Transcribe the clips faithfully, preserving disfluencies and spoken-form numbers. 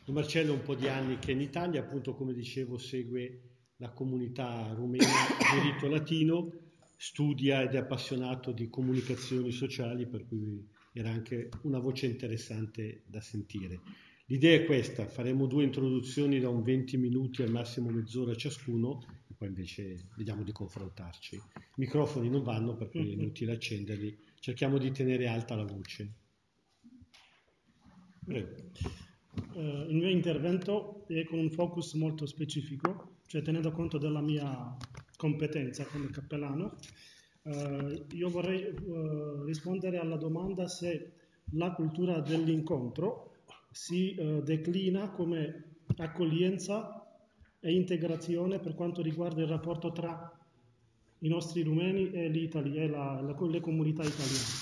Marcello è un po' di anni che è in Italia, appunto come dicevo segue la comunità rumena di rito latino, studia ed è appassionato di comunicazioni sociali, per cui era anche una voce interessante da sentire. L'idea è questa: faremo due introduzioni da un venti minuti al massimo mezz'ora ciascuno e poi invece vediamo di confrontarci. I microfoni non vanno per cui è inutile accenderli, cerchiamo di tenere alta la voce. Prego. Uh, il mio intervento è con un focus molto specifico, cioè tenendo conto della mia competenza come cappellano. Uh, io vorrei uh, rispondere alla domanda se la cultura dell'incontro si uh, declina come accoglienza e integrazione per quanto riguarda il rapporto tra i nostri rumeni e, e la, la, le comunità italiane.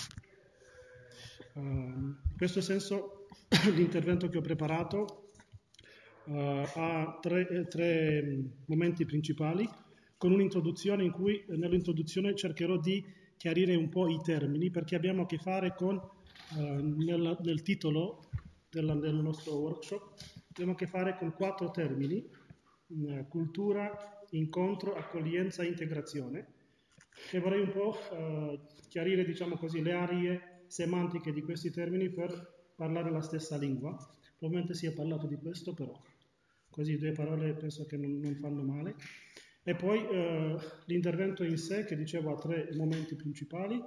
Uh, in questo senso l'intervento che ho preparato uh, ha tre, tre momenti principali, con un'introduzione in cui nell'introduzione cercherò di chiarire un po' i termini, perché abbiamo a che fare con, uh, nel, nel titolo della, del nostro workshop, abbiamo a che fare con quattro termini: uh, cultura, incontro, accoglienza e integrazione, e vorrei un po' uh, chiarire, diciamo così, le aree semantiche di questi termini per parlare la stessa lingua. Probabilmente si è parlato di questo, però così due parole penso che non, non fanno male. E poi eh, l'intervento in sé, che dicevo ha tre momenti principali.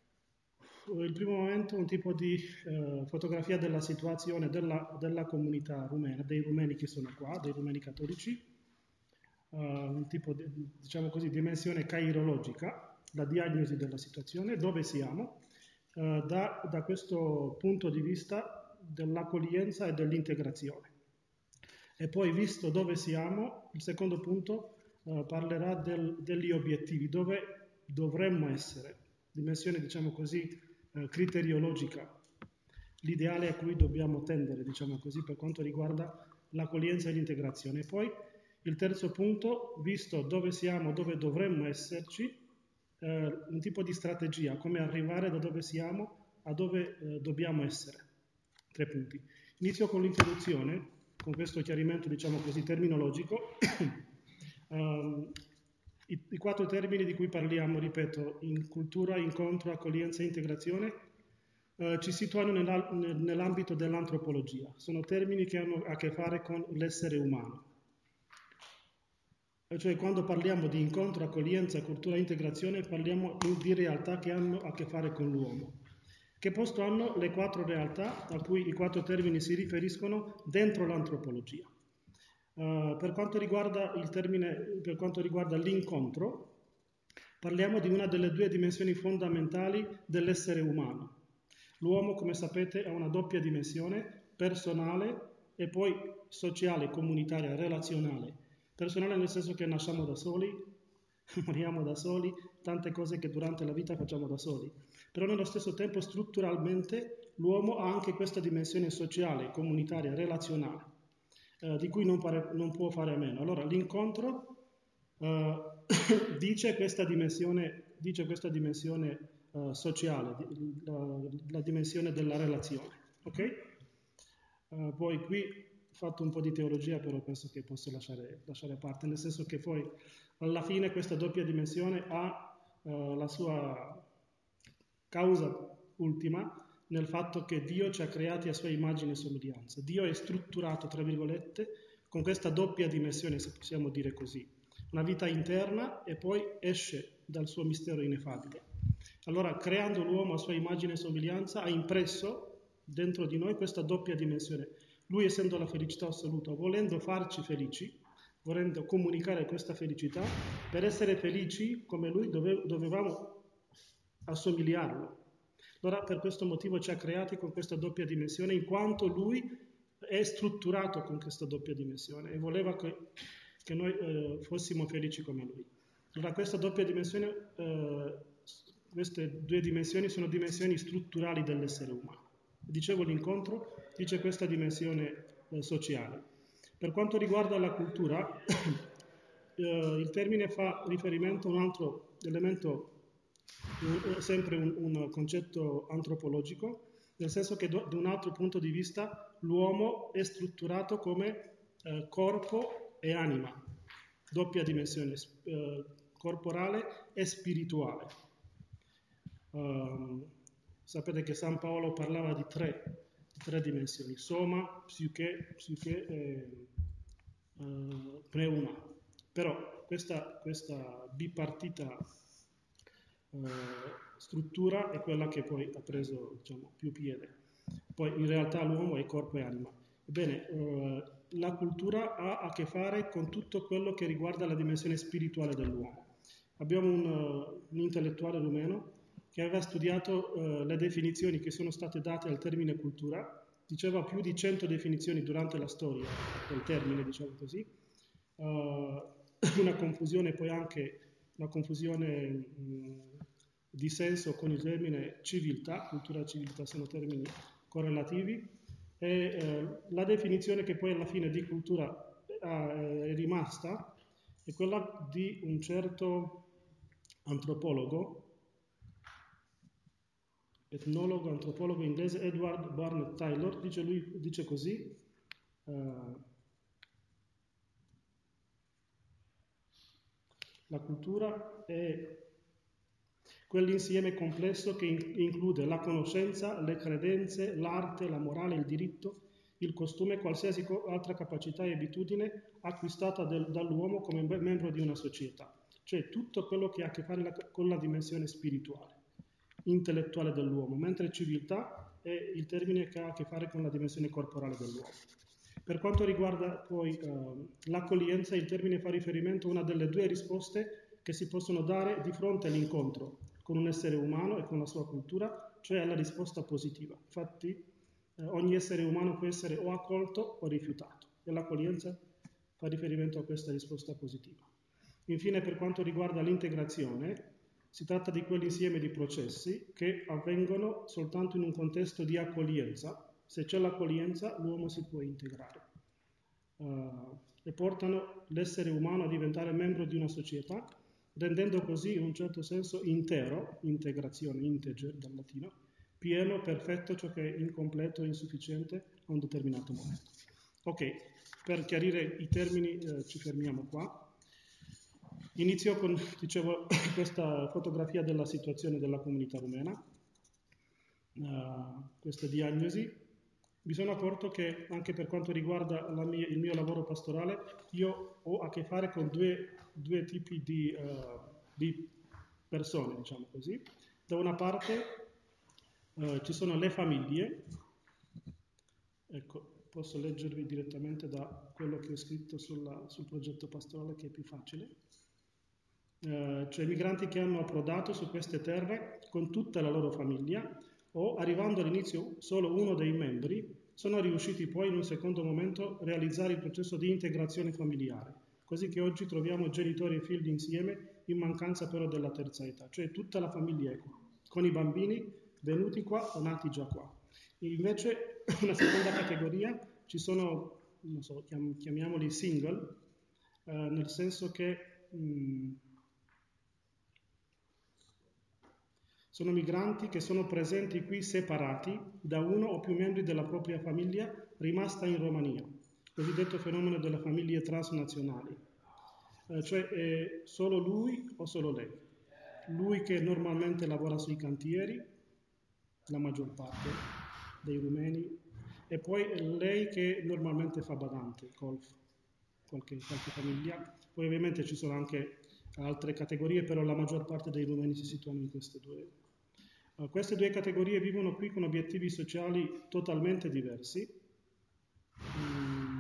Il primo momento è un tipo di eh, fotografia della situazione della, della comunità rumena, dei rumeni che sono qua, dei rumeni cattolici, uh, un tipo di, diciamo così, dimensione cairologica, la diagnosi della situazione, dove siamo, Uh, da, da questo punto di vista dell'accoglienza e dell'integrazione. E poi, visto dove siamo, il secondo punto uh, parlerà del, degli obiettivi, dove dovremmo essere, dimensione, diciamo così, uh, criteriologica, l'ideale a cui dobbiamo tendere, diciamo così, per quanto riguarda l'accoglienza e l'integrazione. E poi il terzo punto, visto dove siamo, dove dovremmo esserci, Uh, un tipo di strategia, come arrivare da dove siamo a dove uh, dobbiamo essere. Tre punti. Inizio con l'introduzione, con questo chiarimento, diciamo così, terminologico. um, i, I quattro termini di cui parliamo, ripeto, in cultura, incontro, accoglienza e integrazione, uh, ci situano nella, nell'ambito dell'antropologia. Sono termini che hanno a che fare con l'essere umano. Cioè, quando parliamo di incontro, accoglienza, cultura e integrazione, parliamo di realtà che hanno a che fare con l'uomo. Che posto hanno le quattro realtà a cui i quattro termini si riferiscono dentro l'antropologia? Uh, per quanto riguarda il termine, per quanto riguarda l'incontro, parliamo di una delle due dimensioni fondamentali dell'essere umano. L'uomo, come sapete, ha una doppia dimensione, personale e poi sociale, comunitaria, relazionale. Personale nel senso che nasciamo da soli, moriamo da soli, tante cose che durante la vita facciamo da soli. Però nello stesso tempo, strutturalmente, l'uomo ha anche questa dimensione sociale, comunitaria, relazionale, eh, di cui non, pare, non può fare a meno. Allora, l'incontro eh, dice questa dimensione, dice questa dimensione eh, sociale, la, la dimensione della relazione. Ok? Uh, poi qui fatto un po' di teologia, però penso che posso lasciare, lasciare a parte, nel senso che poi alla fine questa doppia dimensione ha uh, la sua causa ultima nel fatto che Dio ci ha creati a sua immagine e somiglianza. Dio è strutturato, tra virgolette, con questa doppia dimensione, se possiamo dire così, una vita interna e poi esce dal suo mistero ineffabile. Allora, creando l'uomo a sua immagine e somiglianza, ha impresso dentro di noi questa doppia dimensione. Lui, essendo la felicità assoluta, volendo farci felici, volendo comunicare questa felicità, per essere felici come lui dove, dovevamo assomigliarlo. Allora, per questo motivo ci ha creati con questa doppia dimensione, in quanto lui è strutturato con questa doppia dimensione e voleva che, che noi eh, fossimo felici come lui. Allora, questa doppia dimensione, eh, queste due dimensioni sono dimensioni strutturali dell'essere umano. Dicevo, l'incontro dice questa dimensione eh, sociale. Per quanto riguarda la cultura, eh, il termine fa riferimento a un altro elemento, un, sempre un, un concetto antropologico, nel senso che da un altro punto di vista l'uomo è strutturato come eh, corpo e anima, doppia dimensione, eh, corporale e spirituale. Um, sapete che San Paolo parlava di tre, di tre dimensioni, soma, psiche, psiche e uh, pneuma. Però questa, questa bipartita uh, struttura è quella che poi ha preso, diciamo, più piede. Poi in realtà l'uomo è corpo e anima. Ebbene, uh, la cultura ha a che fare con tutto quello che riguarda la dimensione spirituale dell'uomo. Abbiamo un, uh, un intellettuale rumeno che aveva studiato uh, le definizioni che sono state date al termine cultura, diceva più di cento definizioni durante la storia del termine, diciamo così, uh, una confusione poi anche, una confusione mh, di senso con il termine civiltà, cultura e civiltà sono termini correlativi, e eh, la definizione che poi alla fine di cultura è rimasta è quella di un certo antropologo, etnologo, antropologo inglese Edward Barnett Taylor, dice, lui, dice così, uh, la cultura è quell'insieme complesso che include la conoscenza, le credenze, l'arte, la morale, il diritto, il costume e qualsiasi altra capacità e abitudine acquistata del, dall'uomo come membro di una società, cioè tutto quello che ha a che fare la, con la dimensione spirituale, intellettuale dell'uomo, mentre civiltà è il termine che ha a che fare con la dimensione corporale dell'uomo. Per quanto riguarda poi uh, l'accoglienza, il termine fa riferimento a una delle due risposte che si possono dare di fronte all'incontro con un essere umano e con la sua cultura, cioè alla risposta positiva. Infatti eh, ogni essere umano può essere o accolto o rifiutato e l'accoglienza fa riferimento a questa risposta positiva. Infine, per quanto riguarda l'integrazione, si tratta di quell'insieme di processi che avvengono soltanto in un contesto di accoglienza. Se c'è l'accoglienza, l'uomo si può integrare uh, e portano l'essere umano a diventare membro di una società, rendendo così in un certo senso intero, integrazione, integer dal latino, pieno, perfetto, ciò che è incompleto e insufficiente a un determinato momento. Ok, per chiarire i termini eh, ci fermiamo qua. Inizio con, dicevo, questa fotografia della situazione della comunità rumena, uh, questa diagnosi. Mi sono accorto che anche per quanto riguarda la mia, il mio lavoro pastorale, io ho a che fare con due, due tipi di, uh, di persone, diciamo così. Da una parte uh, ci sono le famiglie, ecco, posso leggervi direttamente da quello che ho scritto sulla, sul progetto pastorale, che è più facile. Uh, cioè migranti che hanno approdato su queste terre con tutta la loro famiglia, o arrivando all'inizio solo uno dei membri, sono riusciti poi in un secondo momento a realizzare il processo di integrazione familiare, così che oggi troviamo genitori e figli insieme in mancanza però della terza età, cioè tutta la famiglia è qua, con i bambini venuti qua o nati già qua. Invece una seconda categoria, ci sono, non so, chiam- chiamiamoli single, eh, nel senso che mh, sono migranti che sono presenti qui separati da uno o più membri della propria famiglia rimasta in Romania, cosiddetto fenomeno delle famiglie transnazionali. Eh, cioè è solo lui o solo lei. Lui che normalmente lavora sui cantieri, la maggior parte dei rumeni, e poi lei che normalmente fa badante, golf, qualche, qualche famiglia. Poi ovviamente ci sono anche altre categorie, però la maggior parte dei rumeni si situano in queste due. Uh, queste due categorie vivono qui con obiettivi sociali totalmente diversi. Mm.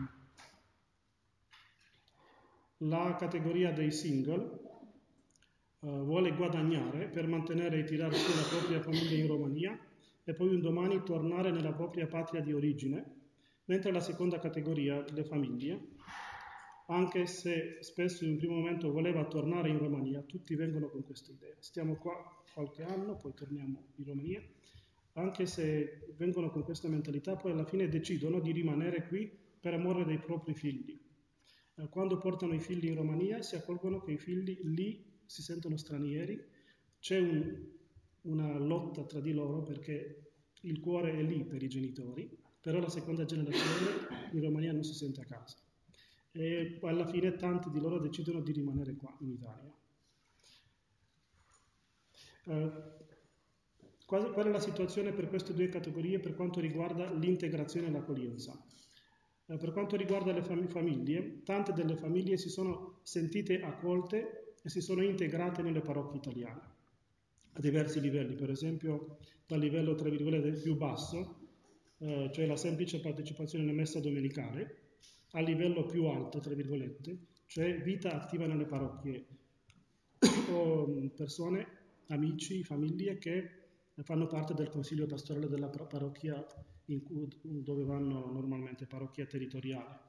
La categoria dei single uh, vuole guadagnare per mantenere e tirare su la propria famiglia in Romania e poi un domani tornare nella propria patria di origine, mentre la seconda categoria, le famiglie, anche se spesso in un primo momento voleva tornare in Romania, tutti vengono con questa idea. Stiamo qua qualche anno, poi torniamo in Romania, anche se vengono con questa mentalità, poi alla fine decidono di rimanere qui per amore dei propri figli. Eh, quando portano i figli in Romania si accorgono che i figli lì si sentono stranieri, c'è un, una lotta tra di loro perché il cuore è lì per i genitori, però la seconda generazione in Romania non si sente a casa. E alla fine tanti di loro decidono di rimanere qua in Italia. Eh, qual, qual è la situazione per queste due categorie per quanto riguarda l'integrazione e l'accoglienza? Eh, per quanto riguarda le fam- famiglie, tante delle famiglie si sono sentite accolte e si sono integrate nelle parrocchie italiane a diversi livelli, per esempio dal livello tra virgolette più basso, eh, cioè la semplice partecipazione alla messa domenicale, al livello più alto, tra virgolette, cioè vita attiva nelle parrocchie, o persone, amici, famiglie che fanno parte del consiglio pastorale della parrocchia in cui, dove vanno normalmente, parrocchia territoriale.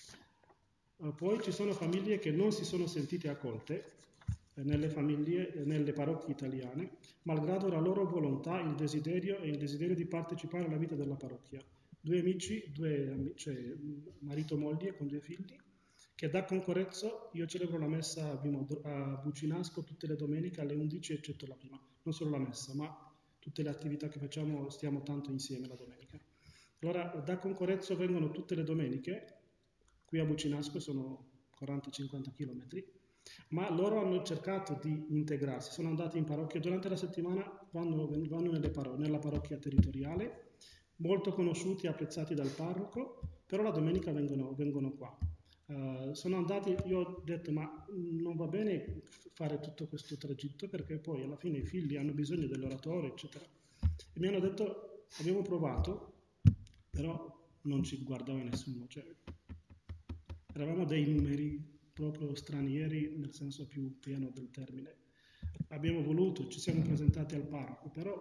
Poi ci sono famiglie che non si sono sentite accolte nelle, famiglie, nelle parrocchie italiane, malgrado la loro volontà, il desiderio e il desiderio di partecipare alla vita della parrocchia. Due amici, due, cioè marito e moglie con due figli, che da Concorrezzo io celebro la messa a Bucinasco tutte le domeniche alle undici, eccetto la prima. Non solo la messa, ma tutte le attività che facciamo, stiamo tanto insieme la domenica. Allora, da Concorrezzo vengono tutte le domeniche, qui a Bucinasco sono quaranta cinquanta chilometri, ma loro hanno cercato di integrarsi, sono andati in parrocchia, durante la settimana vanno, vanno nelle parro- nella parrocchia territoriale, molto conosciuti e apprezzati dal parroco, però la domenica vengono, vengono qua. Uh, sono andati, io ho detto ma non va bene fare tutto questo tragitto perché poi alla fine i figli hanno bisogno dell'oratorio, eccetera. E mi hanno detto, abbiamo provato, però non ci guardava nessuno, cioè eravamo dei numeri proprio stranieri nel senso più pieno del termine. Abbiamo voluto, ci siamo presentati al parroco, però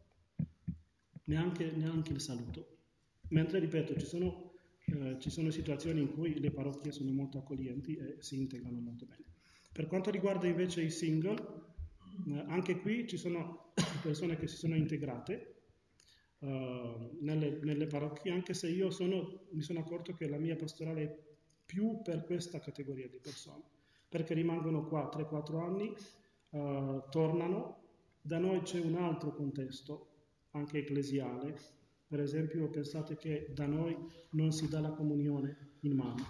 neanche, neanche il saluto. Mentre, ripeto, ci sono, eh, ci sono situazioni in cui le parrocchie sono molto accoglienti e si integrano molto bene. Per quanto riguarda invece i single, eh, anche qui ci sono persone che si sono integrate uh, nelle, nelle parrocchie, anche se io sono, mi sono accorto che la mia pastorale è più per questa categoria di persone, perché rimangono qua tre quattro anni, uh, tornano. Da noi c'è un altro contesto, anche ecclesiale. Per esempio, pensate che da noi non si dà la comunione in mano.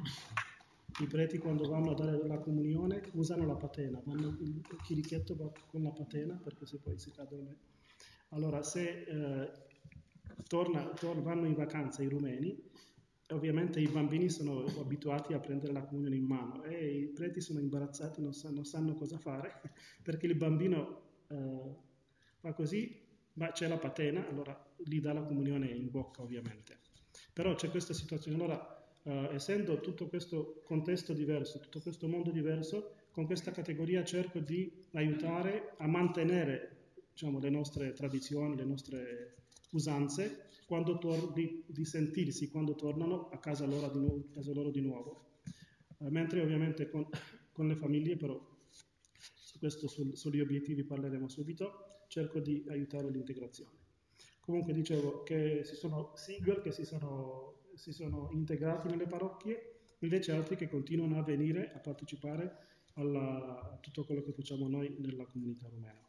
I preti quando vanno a dare la comunione usano la patena, vanno, il chirichetto va con la patena perché se poi si cadono. Allora, se eh, torna, torna, vanno in vacanza i rumeni, ovviamente i bambini sono abituati a prendere la comunione in mano e i preti sono imbarazzati, non sanno, non sanno cosa fare perché il bambino eh, fa così, ma c'è la patena, allora gli dà la comunione in bocca ovviamente. Però c'è questa situazione, allora Uh, essendo tutto questo contesto diverso, tutto questo mondo diverso, con questa categoria cerco di aiutare a mantenere, diciamo, le nostre tradizioni, le nostre usanze, quando tor- di, di sentirsi quando tornano a casa loro di, nu- casa loro di nuovo. Uh, mentre ovviamente con, con le famiglie, però, su questo, sul, sugli obiettivi parleremo subito, cerco di aiutare l'integrazione. Comunque dicevo che ci sono single che si sono si sono integrati nelle parrocchie, invece altri che continuano a venire a partecipare alla, a tutto quello che facciamo noi nella comunità rumena.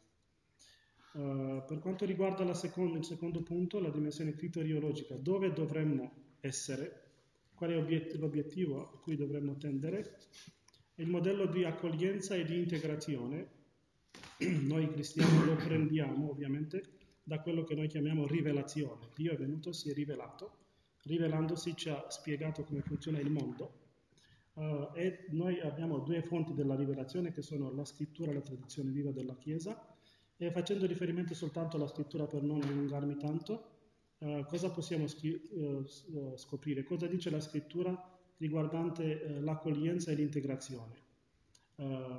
Uh, per quanto riguarda la seconda, il secondo punto, la dimensione criteriologica, dove dovremmo essere, qual è obiet- l'obiettivo a cui dovremmo tendere, il modello di accoglienza e di integrazione, noi cristiani lo prendiamo ovviamente da quello che noi chiamiamo rivelazione. Dio è venuto, si è rivelato, rivelandosi ci ha spiegato come funziona il mondo uh, e noi abbiamo due fonti della rivelazione che sono la scrittura e la tradizione viva della Chiesa e facendo riferimento soltanto alla scrittura per non allungarmi tanto, uh, cosa possiamo scri- uh, scoprire? Cosa dice la scrittura riguardante uh, l'accoglienza e l'integrazione? Uh,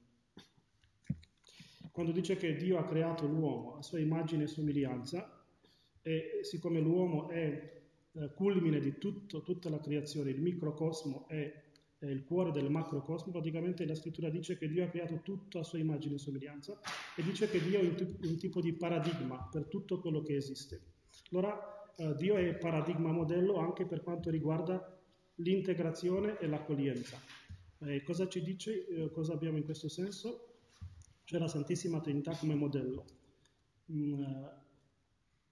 quando dice che Dio ha creato l'uomo a sua immagine e somiglianza e siccome l'uomo è culmine di tutto, tutta la creazione, il microcosmo è, è il cuore del macrocosmo, praticamente la scrittura dice che Dio ha creato tutto a sua immagine e somiglianza e dice che Dio è un, t- un tipo di paradigma per tutto quello che esiste. Allora eh, Dio è paradigma modello anche per quanto riguarda l'integrazione e l'accoglienza. Eh, cosa ci dice, eh, cosa abbiamo in questo senso? C'è la Santissima Trinità come modello. Mm,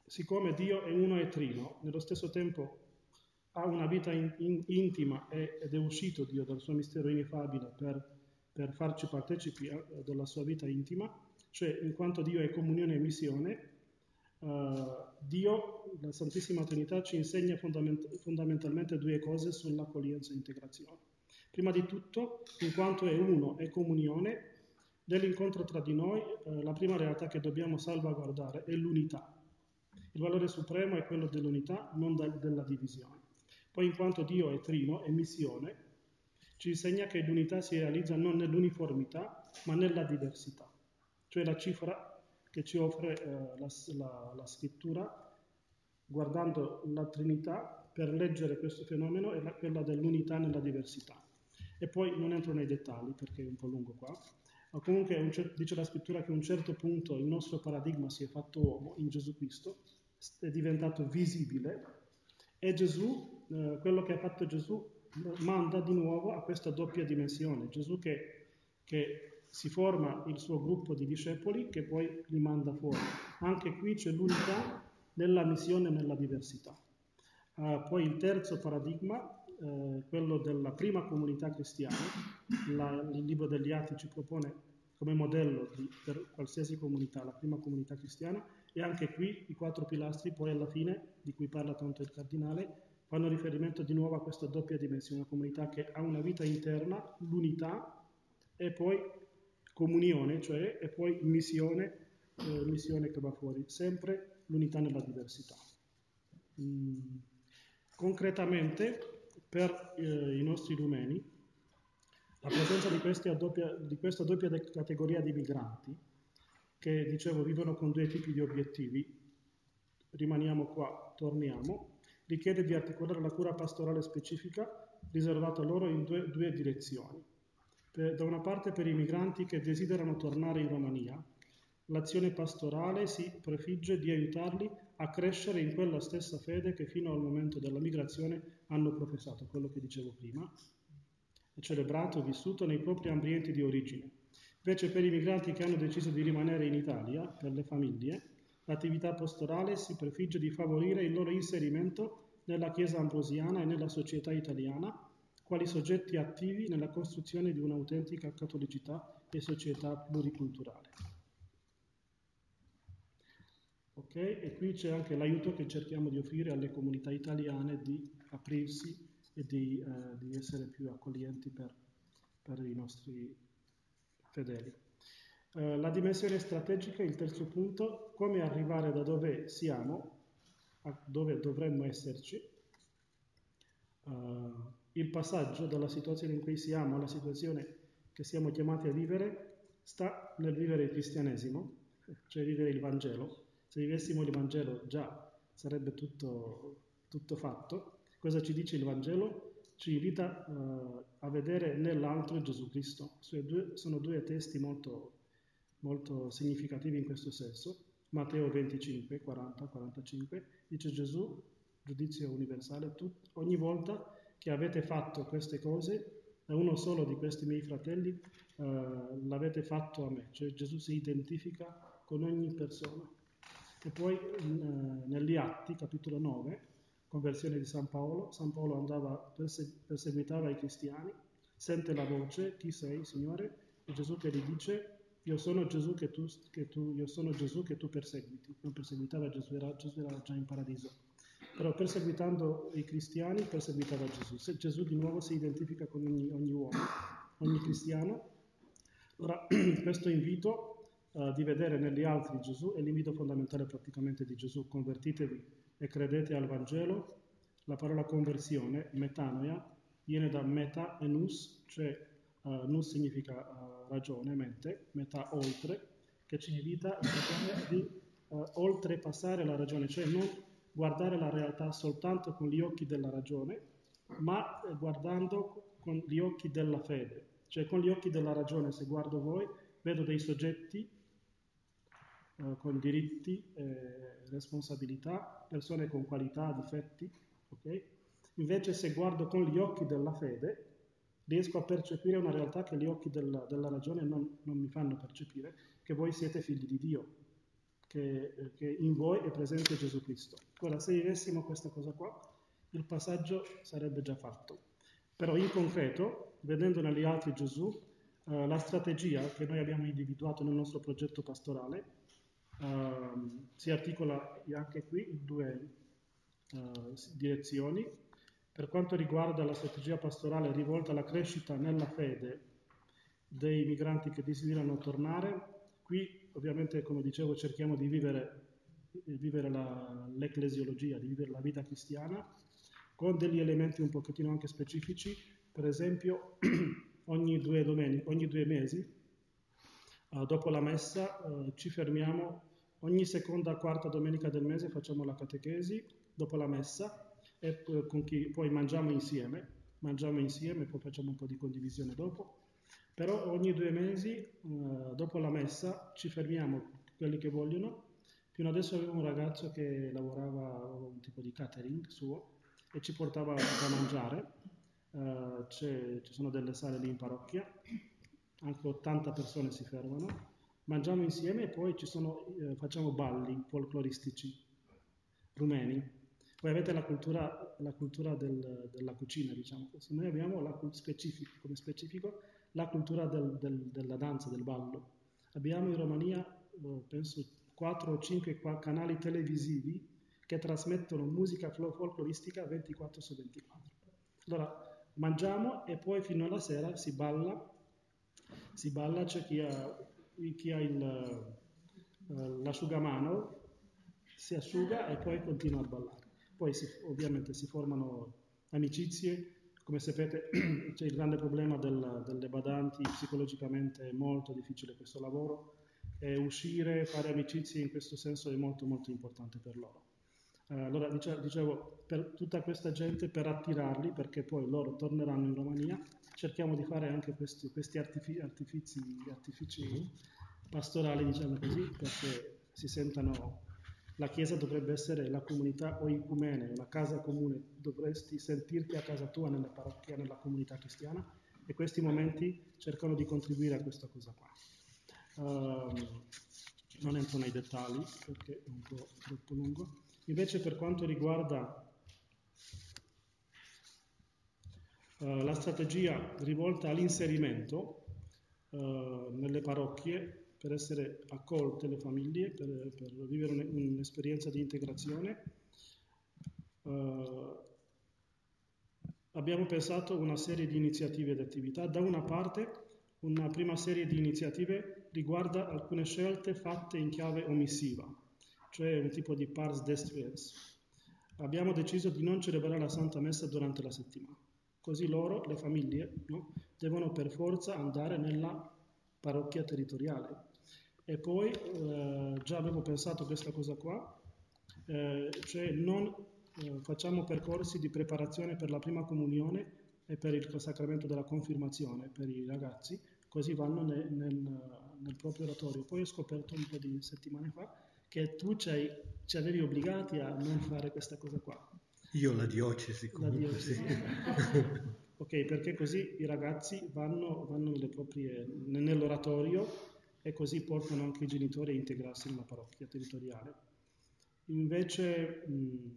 siccome Dio è uno e trino, nello stesso tempo ha una vita in, in, intima e, ed è uscito Dio dal suo mistero ineffabile per, per farci partecipi della sua vita intima, cioè in quanto Dio è comunione e missione, uh, Dio, la Santissima Trinità, ci insegna fondament- fondamentalmente due cose sull'accoglienza e integrazione. Prima di tutto, in quanto è uno e comunione, nell'incontro tra di noi, eh, la prima realtà che dobbiamo salvaguardare è l'unità. Il valore supremo è quello dell'unità, non da, della divisione. Poi, in quanto Dio è trino e missione, ci insegna che l'unità si realizza non nell'uniformità, ma nella diversità. Cioè la cifra che ci offre eh, la, la, la scrittura, guardando la Trinità, per leggere questo fenomeno, è la, quella dell'unità nella diversità. E poi non entro nei dettagli, perché è un po' lungo qua. Ma comunque un cer- dice la scrittura che a un certo punto il nostro paradigma si è fatto uomo in Gesù Cristo, è diventato visibile, e Gesù, eh, quello che ha fatto Gesù, manda di nuovo a questa doppia dimensione. Gesù che, che si forma il suo gruppo di discepoli che poi li manda fuori. Anche qui c'è l'unità nella missione e nella diversità. Uh, poi il terzo paradigma, eh, quello della prima comunità cristiana, la, il libro degli Atti ci propone come modello di, per qualsiasi comunità, la prima comunità cristiana, e anche qui i quattro pilastri, poi alla fine, di cui parla tanto il cardinale, fanno riferimento di nuovo a questa doppia dimensione, una comunità che ha una vita interna, l'unità, e poi comunione, cioè, e poi missione, eh, missione che va fuori, sempre l'unità nella diversità. Mm. Concretamente, per eh, i nostri rumeni, la presenza di, questi doppia, di questa doppia categoria di migranti, che dicevo vivono con due tipi di obiettivi, rimaniamo qua, torniamo, richiede di articolare la cura pastorale specifica riservata loro in due, due direzioni. Per, da una parte per i migranti che desiderano tornare in Romania, l'azione pastorale si prefigge di aiutarli a crescere in quella stessa fede che fino al momento della migrazione hanno professato, quello che dicevo prima, e celebrato e vissuto nei propri ambienti di origine. Invece per i migranti che hanno deciso di rimanere in Italia, per le famiglie, l'attività pastorale si prefigge di favorire il loro inserimento nella Chiesa ambrosiana e nella società italiana, quali soggetti attivi nella costruzione di un'autentica cattolicità e società pluriculturale. Ok? E qui c'è anche l'aiuto che cerchiamo di offrire alle comunità italiane di aprirsi e di, eh, di essere più accoglienti per, per i nostri fedeli. Eh, la dimensione strategica, il terzo punto, come arrivare da dove siamo a dove dovremmo esserci. Uh, il passaggio dalla situazione in cui siamo alla situazione che siamo chiamati a vivere sta nel vivere il cristianesimo, cioè vivere il Vangelo. Se vivessimo il Vangelo già sarebbe tutto, tutto fatto. Cosa ci dice il Vangelo? Ci invita uh, a vedere nell'altro Gesù Cristo. Sono due, sono due testi molto, molto significativi in questo senso. Matteo venticinque, quaranta, quarantacinque, dice Gesù, giudizio universale, tut, ogni volta che avete fatto queste cose, a uno solo di questi miei fratelli uh, l'avete fatto a me. Cioè Gesù si identifica con ogni persona. E poi uh, negli Atti, capitolo nove, conversione di San Paolo, San Paolo andava, perse- perseguitava i cristiani, sente la voce, chi sei, Signore? E Gesù che gli dice, io sono Gesù che tu, che tu, io sono Gesù che tu perseguiti. Non perseguitava Gesù, era, Gesù era già in paradiso. Però perseguitando i cristiani, perseguitava Gesù. Se Gesù di nuovo si identifica con ogni, ogni uomo, ogni cristiano. Allora, questo invito uh, di vedere negli altri Gesù è l'invito fondamentale praticamente di Gesù. Convertitevi e credete al Vangelo. La parola conversione, metanoia, viene da meta e nous, cioè uh, nous significa uh, ragione, mente, meta oltre, che ci invita a di uh, oltrepassare la ragione, cioè non guardare la realtà soltanto con gli occhi della ragione, ma guardando con gli occhi della fede. Cioè con gli occhi della ragione, se guardo voi, vedo dei soggetti eh, con diritti, eh, responsabilità, persone con qualità, difetti, ok? Invece se guardo con gli occhi della fede, riesco a percepire una realtà che gli occhi della, della ragione non, non mi fanno percepire, che voi siete figli di Dio, che che, che in voi è presente Gesù Cristo. Ora, se vivessimo questa cosa qua, il passaggio sarebbe già fatto. Però in concreto, vedendo negli altri Gesù, eh, la strategia che noi abbiamo individuato nel nostro progetto pastorale eh, si articola anche qui in due eh, direzioni. Per quanto riguarda la strategia pastorale rivolta alla crescita nella fede dei migranti che desiderano tornare, qui ovviamente, come dicevo, cerchiamo di vivere, vivere la, l'ecclesiologia, di vivere la vita cristiana, con degli elementi un pochettino anche specifici. Per esempio, ogni due domeniche, ogni due mesi, uh, dopo la messa, uh, ci fermiamo, ogni seconda quarta domenica del mese facciamo la catechesi, dopo la messa, e con chi poi mangiamo insieme, mangiamo insieme, poi facciamo un po' di condivisione dopo. Però ogni due mesi, uh, dopo la messa, ci fermiamo, quelli che vogliono. Fino adesso avevo un ragazzo che lavorava un tipo di catering suo e ci portava da mangiare. Uh, c'è, ci sono delle sale lì in parrocchia, anche ottanta persone si fermano, mangiamo insieme e poi ci sono, uh, facciamo balli folcloristici rumeni. Poi avete la cultura, la cultura del, della cucina, diciamo così. Noi abbiamo la, specifico, come specifico la cultura del, del, della danza, del ballo. Abbiamo in Romania, eh, penso, quattro o cinque canali televisivi che trasmettono musica folcloristica ventiquattro su ventiquattro. Allora, mangiamo e poi fino alla sera si balla, si balla, c'è chi ha, chi ha il, uh, l'asciugamano, si asciuga e poi continua a ballare. Poi si, ovviamente si formano amicizie, come sapete c'è il grande problema del, delle badanti, psicologicamente è molto difficile questo lavoro, e uscire, fare amicizie in questo senso è molto molto importante per loro. Uh, allora dicevo, dicevo, per tutta questa gente, per attirarli, perché poi loro torneranno in Romania, cerchiamo di fare anche questi, questi artifici, artifici, artifici pastorali, diciamo così, perché si sentano. La Chiesa dovrebbe essere la comunità oicumene, una casa comune, dovresti sentirti a casa tua nella parrocchia, nella comunità cristiana, e questi momenti cercano di contribuire a questa cosa qua. Uh, non entro nei dettagli perché è un po' troppo lungo. Invece per quanto riguarda uh, la strategia rivolta all'inserimento uh, nelle parrocchie, per essere accolte le famiglie, per, per vivere un, un'esperienza di integrazione, uh, abbiamo pensato a una serie di iniziative ed attività. Da una parte, una prima serie di iniziative riguarda alcune scelte fatte in chiave omissiva, cioè un tipo di pars destruens. Abbiamo deciso di non celebrare la Santa Messa durante la settimana, così loro, le famiglie, no, devono per forza andare nella parrocchia territoriale. E poi eh, già avevo pensato a questa cosa qua, eh, cioè non eh, facciamo percorsi di preparazione per la prima comunione e per il sacramento della confermazione per i ragazzi, così vanno nel, nel, nel proprio oratorio. Poi ho scoperto un po' di settimane fa che tu ci, ci avevi obbligati a non fare questa cosa qua. Io la diocesi comunque. La diocesi. Sì. Ok, perché così i ragazzi vanno, vanno nelle proprie, nell'oratorio, e così portano anche i genitori a integrarsi nella parrocchia territoriale. Invece mh,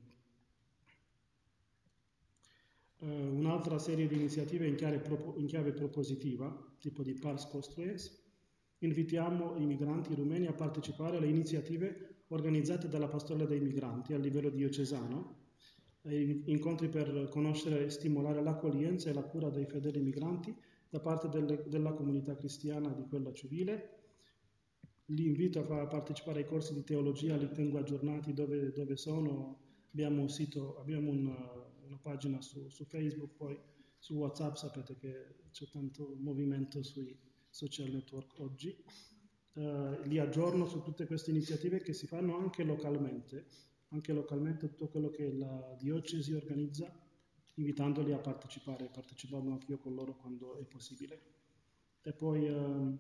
eh, un'altra serie di iniziative in chiave, in chiave propositiva, tipo di Pars Construens, invitiamo i migranti rumeni a partecipare alle iniziative organizzate dalla Pastorale dei Migranti a livello diocesano, incontri per conoscere e stimolare l'accoglienza e la cura dei fedeli migranti da parte delle, della comunità cristiana e di quella civile. Li invito a partecipare ai corsi di teologia, li tengo aggiornati dove, dove sono. Abbiamo un sito, abbiamo una, una pagina su, su Facebook, poi su WhatsApp sapete che c'è tanto movimento sui social network oggi. Uh, li aggiorno su tutte queste iniziative che si fanno anche localmente, anche localmente tutto quello che la diocesi organizza, invitandoli a partecipare, partecipando anche io con loro quando è possibile. E poi uh,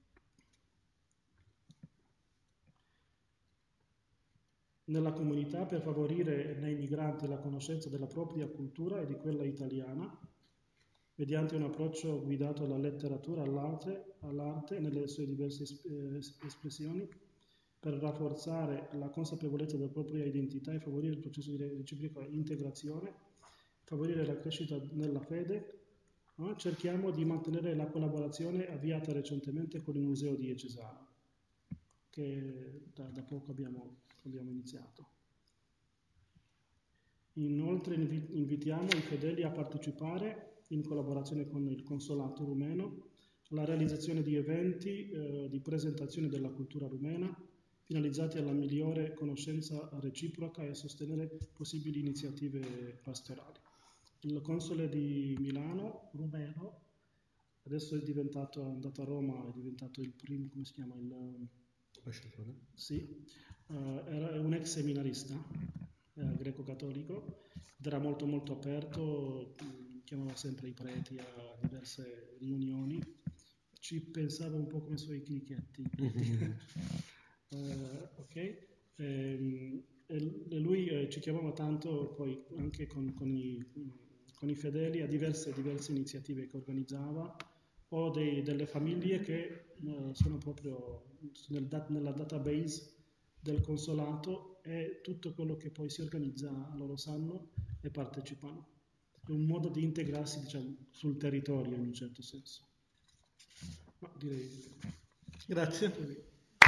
nella comunità, per favorire nei migranti la conoscenza della propria cultura e di quella italiana, mediante un approccio guidato alla letteratura, all'arte, all'arte nelle sue diverse espressioni, per rafforzare la consapevolezza della propria identità e favorire il processo di reciproca integrazione, favorire la crescita nella fede. No? Cerchiamo di mantenere la collaborazione avviata recentemente con il Museo di Cesano, che da, da poco abbiamo, abbiamo iniziato. Inoltre invitiamo i fedeli a partecipare, in collaborazione con il Consolato rumeno, alla realizzazione di eventi eh, di presentazione della cultura rumena, finalizzati alla migliore conoscenza reciproca e a sostenere possibili iniziative pastorali. Il console di Milano, rumeno, adesso è diventato, è andato a Roma, è diventato il primo, come si chiama? Il ambasciatore? Sì, uh, era un ex seminarista eh, greco-cattolico, ed era molto molto aperto, chiamava sempre i preti a diverse riunioni, ci pensava un po' come i suoi clicchetti. Uh, ok, e, e lui eh, ci chiamava tanto poi anche con, con, i, con i fedeli a diverse, diverse iniziative che organizzava, o dei, delle famiglie che uh, sono proprio nel dat, nella database del consolato, e tutto quello che poi si organizza loro sanno e partecipano. È un modo di integrarsi, diciamo, sul territorio in un certo senso. Ma direi... Grazie.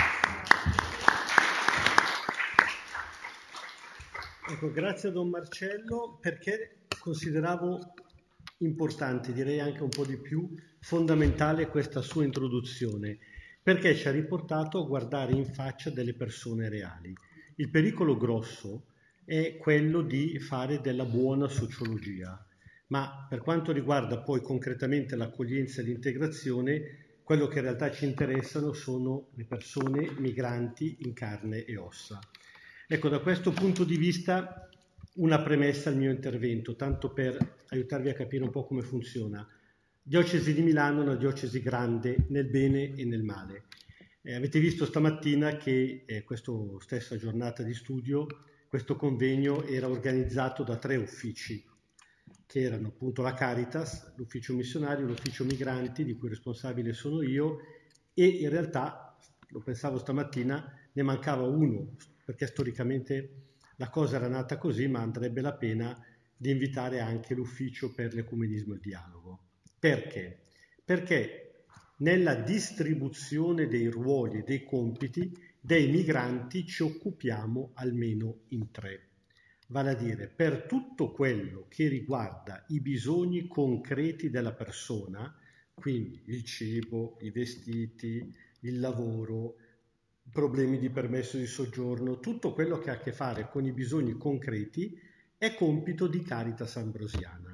Ecco, grazie a Don Marcello, perché consideravo importante, direi anche un po' di più, fondamentale questa sua introduzione, perché ci ha riportato a guardare in faccia delle persone reali. Il pericolo grosso è quello di fare della buona sociologia, ma per quanto riguarda poi concretamente l'accoglienza e l'integrazione, quello che in realtà ci interessano sono le persone migranti in carne e ossa. Ecco, da questo punto di vista una premessa al mio intervento, tanto per aiutarvi a capire un po' come funziona. Diocesi di Milano è una diocesi grande nel bene e nel male. Eh, avete visto stamattina che eh, questa stessa giornata di studio, questo convegno era organizzato da tre uffici, che erano appunto la Caritas, l'ufficio missionario, l'ufficio migranti, di cui responsabile sono io, e in realtà, lo pensavo stamattina, ne mancava uno, perché storicamente la cosa era nata così, ma andrebbe la pena di invitare anche l'ufficio per l'ecumenismo e il dialogo. Perché? Perché nella distribuzione dei ruoli e dei compiti dei migranti ci occupiamo almeno in tre. Vale a dire, per tutto quello che riguarda i bisogni concreti della persona, quindi il cibo, i vestiti, il lavoro, problemi di permesso di soggiorno, tutto quello che ha a che fare con i bisogni concreti è compito di Caritas Ambrosiana.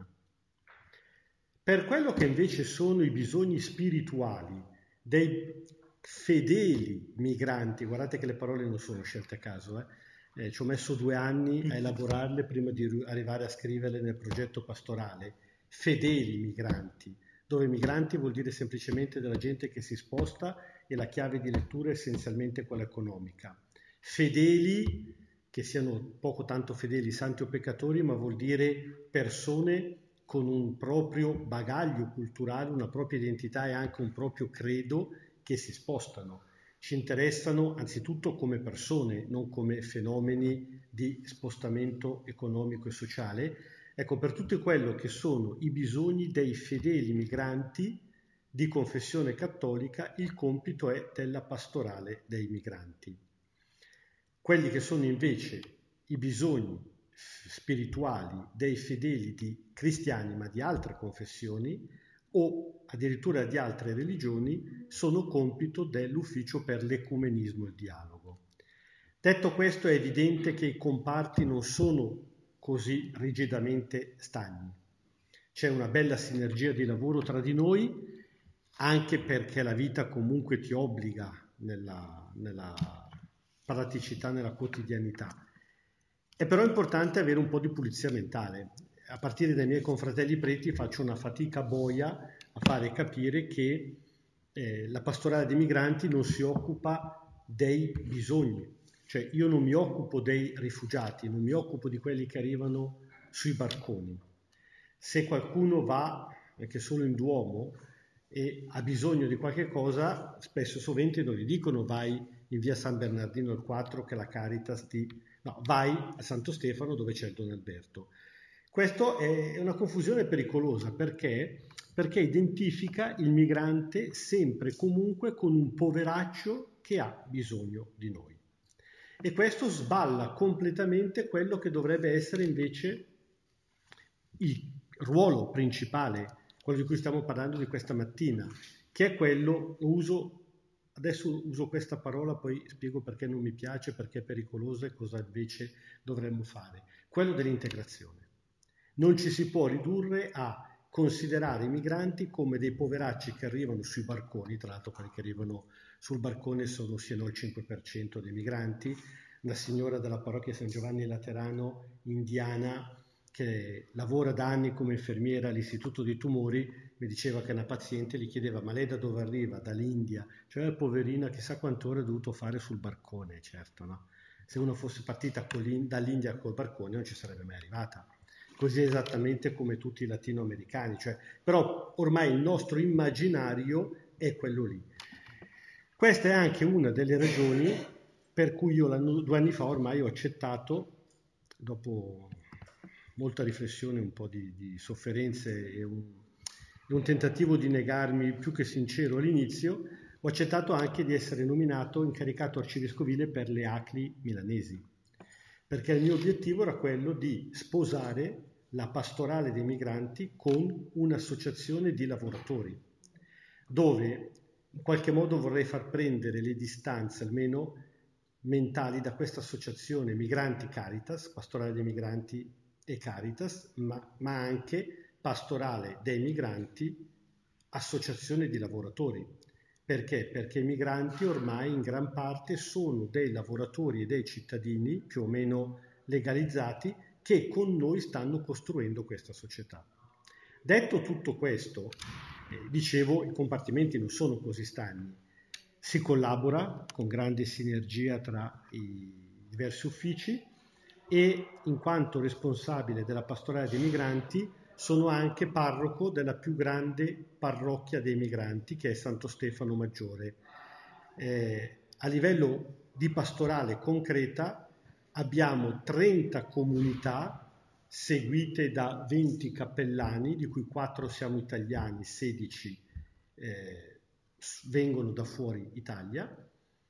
Per quello che invece sono i bisogni spirituali dei fedeli migranti, guardate che le parole non sono scelte a caso, eh? Eh, ci ho messo due anni a elaborarle prima di arrivare a scriverle nel progetto pastorale, fedeli migranti, dove migranti vuol dire semplicemente della gente che si sposta e la chiave di lettura è essenzialmente quella economica. Fedeli, che siano poco tanto fedeli, santi o peccatori, ma vuol dire persone con un proprio bagaglio culturale, una propria identità e anche un proprio credo che si spostano. Ci interessano anzitutto come persone, non come fenomeni di spostamento economico e sociale. Ecco, per tutto quello che sono i bisogni dei fedeli migranti di confessione cattolica, il compito è della pastorale dei migranti. Quelli che sono invece i bisogni spirituali dei fedeli di cristiani, ma di altre confessioni, o addirittura di altre religioni, sono compito dell'ufficio per l'ecumenismo e il dialogo. Detto questo, è evidente che i comparti non sono così rigidamente stagni. C'è una bella sinergia di lavoro tra di noi, anche perché la vita comunque ti obbliga nella, nella praticità, nella quotidianità. È però importante avere un po' di pulizia mentale. A partire dai miei confratelli preti faccio una fatica boia a fare capire che eh, la pastorale dei migranti non si occupa dei bisogni, cioè io non mi occupo dei rifugiati, non mi occupo di quelli che arrivano sui barconi. Se qualcuno va anche solo in Duomo e ha bisogno di qualche cosa, spesso e sovente non gli dicono vai in via San Bernardino al quattro che la Caritas ti... No, vai a Santo Stefano dove c'è il Don Alberto. Questo è una confusione pericolosa perché, perché identifica il migrante sempre e comunque con un poveraccio che ha bisogno di noi. E questo sballa completamente quello che dovrebbe essere invece il ruolo principale, quello di cui stiamo parlando di questa mattina, che è quello, uso, adesso uso questa parola, poi spiego perché non mi piace, perché è pericolosa e cosa invece dovremmo fare, quello dell'integrazione. Non ci si può ridurre a considerare i migranti come dei poveracci che arrivano sui barconi, tra l'altro quelli che arrivano sul barcone sono sì e no il cinque per cento dei migranti. Una signora della parrocchia San Giovanni Laterano indiana che lavora da anni come infermiera all'Istituto dei Tumori mi diceva che una paziente gli chiedeva ma lei da dove arriva? Dall'India, cioè poverina chissà quante ore ha dovuto fare sul barcone, certo, no? Se uno fosse partita dall'India col barcone non ci sarebbe mai arrivata. Così esattamente come tutti i latinoamericani, cioè, però ormai il nostro immaginario è quello lì. Questa è anche una delle ragioni per cui io due anni fa ormai ho accettato, dopo molta riflessione, un po' di, di sofferenze e un, e un tentativo di negarmi più che sincero all'inizio, ho accettato anche di essere nominato incaricato arcivescovile per le A C L I milanesi, perché il mio obiettivo era quello di sposare la pastorale dei migranti con un'associazione di lavoratori, dove in qualche modo vorrei far prendere le distanze, almeno mentali, da questa associazione Migranti Caritas, pastorale dei migranti e Caritas, ma, ma anche pastorale dei migranti, associazione di lavoratori. Perché? Perché i migranti ormai in gran parte sono dei lavoratori e dei cittadini più o meno legalizzati che con noi stanno costruendo questa società. Detto tutto questo, eh, dicevo, i compartimenti non sono così stagni. Si collabora con grande sinergia tra i diversi uffici e in quanto responsabile della pastorale dei migranti sono anche parroco della più grande parrocchia dei migranti, che è Santo Stefano Maggiore. Eh, a livello di pastorale concreta abbiamo trenta comunità seguite da venti cappellani, di cui quattro siamo italiani, sedici eh, vengono da fuori Italia,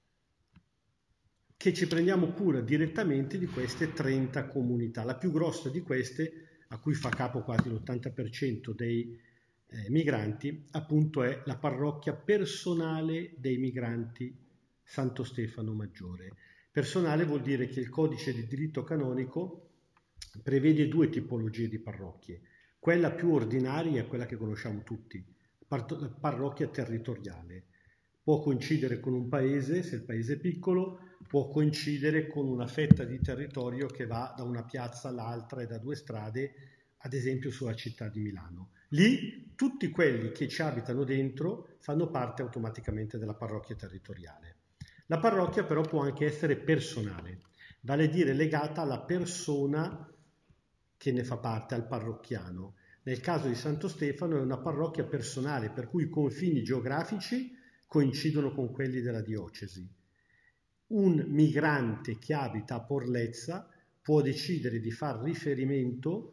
che ci prendiamo cura direttamente di queste trenta comunità. La più grossa di queste, a cui fa capo quasi l'ottanta per cento dei eh, migranti, appunto è la parrocchia personale dei migranti Santo Stefano Maggiore. Personale vuol dire che il codice di diritto canonico prevede due tipologie di parrocchie. Quella più ordinaria è quella che conosciamo tutti, la parrocchia territoriale. Può coincidere con un paese, se il paese è piccolo, può coincidere con una fetta di territorio che va da una piazza all'altra e da due strade, ad esempio sulla città di Milano. Lì tutti quelli che ci abitano dentro fanno parte automaticamente della parrocchia territoriale. La parrocchia però può anche essere personale, vale a dire legata alla persona che ne fa parte, al parrocchiano. Nel caso di Santo Stefano è una parrocchia personale, per cui i confini geografici coincidono con quelli della diocesi. Un migrante che abita a Porlezza può decidere di far riferimento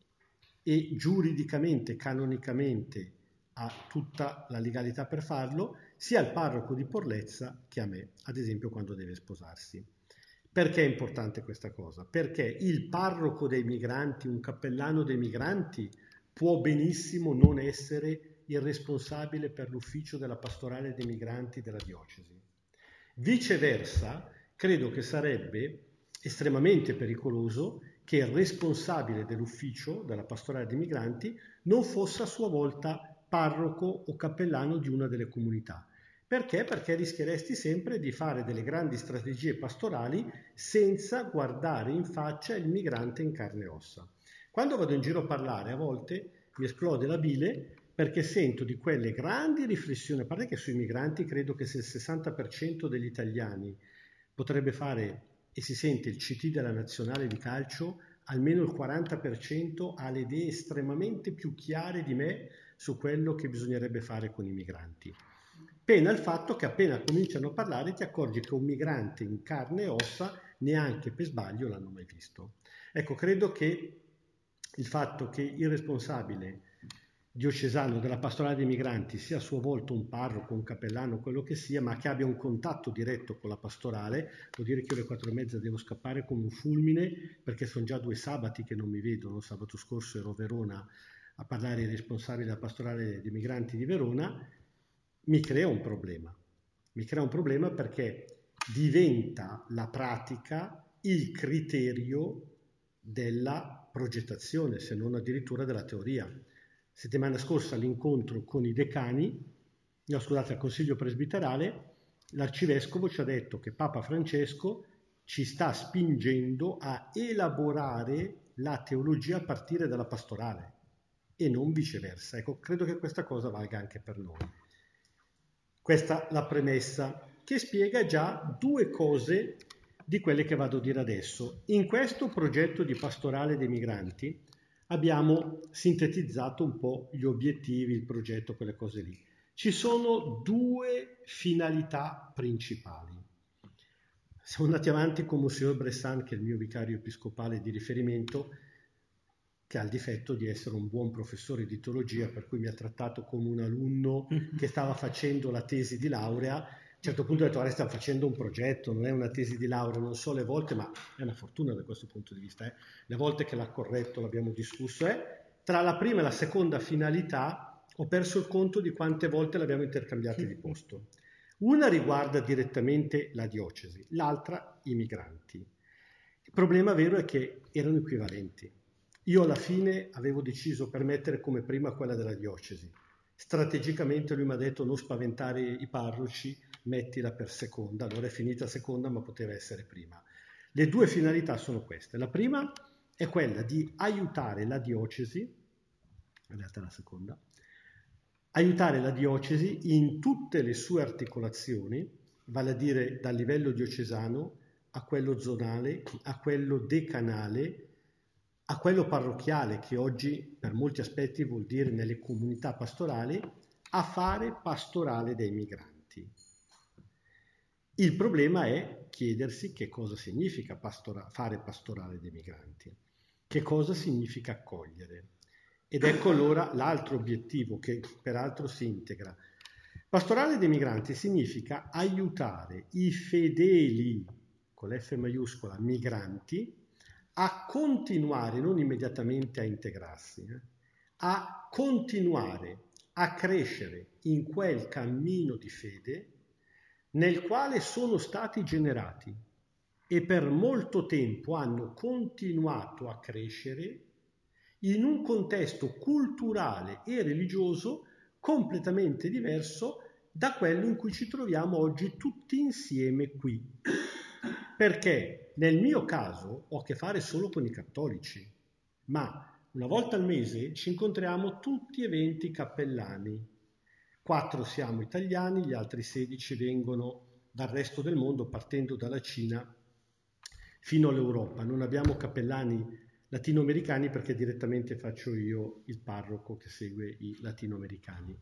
e giuridicamente, canonicamente, ha tutta la legalità per farlo, sia al parroco di Porlezza che a me, ad esempio quando deve sposarsi. Perché è importante questa cosa? Perché il parroco dei migranti, un cappellano dei migranti, può benissimo non essere il responsabile per l'ufficio della pastorale dei migranti della diocesi. Viceversa, credo che sarebbe estremamente pericoloso che il responsabile dell'ufficio della pastorale dei migranti non fosse a sua volta parroco o cappellano di una delle comunità. Perché? Perché rischieresti sempre di fare delle grandi strategie pastorali senza guardare in faccia il migrante in carne e ossa. Quando vado in giro a parlare, a volte mi esplode la bile perché sento di quelle grandi riflessioni, a parte che sui migranti credo che se il sessanta per cento degli italiani potrebbe fare, e si sente il C T della nazionale di calcio, almeno il quaranta per cento ha le idee estremamente più chiare di me su quello che bisognerebbe fare con i migranti. pena il fatto che appena cominciano a parlare ti accorgi che un migrante in carne e ossa neanche per sbaglio l'hanno mai visto. Ecco, credo che il fatto che il responsabile diocesano della pastorale dei migranti sia a sua volta un parroco, un cappellano, quello che sia, ma che abbia un contatto diretto con la pastorale, vuol dire che io alle quattro e mezza devo scappare come un fulmine, perché sono già due sabati che non mi vedono. Sabato scorso ero a Verona a parlare ai responsabili della pastorale dei migranti di Verona. Mi crea un problema. Mi crea un problema perché diventa la pratica il criterio della progettazione, se non addirittura della teoria. Settimana scorsa all'incontro con i decani, no scusate, al Consiglio Presbiterale, l'arcivescovo ci ha detto che Papa Francesco ci sta spingendo a elaborare la teologia a partire dalla pastorale e non viceversa. Ecco, credo che questa cosa valga anche per noi. Questa è la premessa che spiega già due cose di quelle che vado a dire adesso. In questo progetto di pastorale dei migranti abbiamo sintetizzato un po' gli obiettivi, il progetto, quelle cose lì. Ci sono due finalità principali. Siamo andati avanti con Monsignor Bressan, che è il mio vicario episcopale di riferimento, che ha il difetto di essere un buon professore di teologia, per cui mi ha trattato come un alunno che stava facendo la tesi di laurea. A un certo punto ho detto, ora stiamo facendo un progetto, non è una tesi di laurea, non so le volte, ma è una fortuna da questo punto di vista. Eh. Le volte che l'ha corretto, l'abbiamo discusso, eh. Tra la prima e la seconda finalità ho perso il conto di quante volte l'abbiamo intercambiati di posto. Una riguarda direttamente la diocesi, l'altra i migranti. Il problema vero è che erano equivalenti. Io alla fine avevo deciso per mettere come prima quella della diocesi. Strategicamente lui mi ha detto non spaventare i parroci, mettila per seconda. Allora è finita seconda, ma poteva essere prima. Le due finalità sono queste. La prima è quella di aiutare la diocesi, guardate la seconda, aiutare la diocesi in tutte le sue articolazioni, vale a dire dal livello diocesano a quello zonale, a quello decanale, a quello parrocchiale, che oggi per molti aspetti vuol dire nelle comunità pastorali, a fare pastorale dei migranti. Il problema è chiedersi che cosa significa pastora- fare pastorale dei migranti, che cosa significa accogliere. Ed ecco allora l'altro obiettivo che peraltro si integra. Pastorale dei migranti significa aiutare i fedeli, con l'F maiuscola, migranti, a continuare, non immediatamente a integrarsi, eh, a continuare a crescere in quel cammino di fede nel quale sono stati generati e per molto tempo hanno continuato a crescere in un contesto culturale e religioso completamente diverso da quello in cui ci troviamo oggi tutti insieme qui. Perché nel mio caso ho a che fare solo con i cattolici, ma una volta al mese ci incontriamo tutti eventi cappellani. Quattro siamo italiani, gli altri sedici vengono dal resto del mondo, partendo dalla Cina fino all'Europa. Non abbiamo cappellani latinoamericani perché direttamente faccio io il parroco che segue i latinoamericani.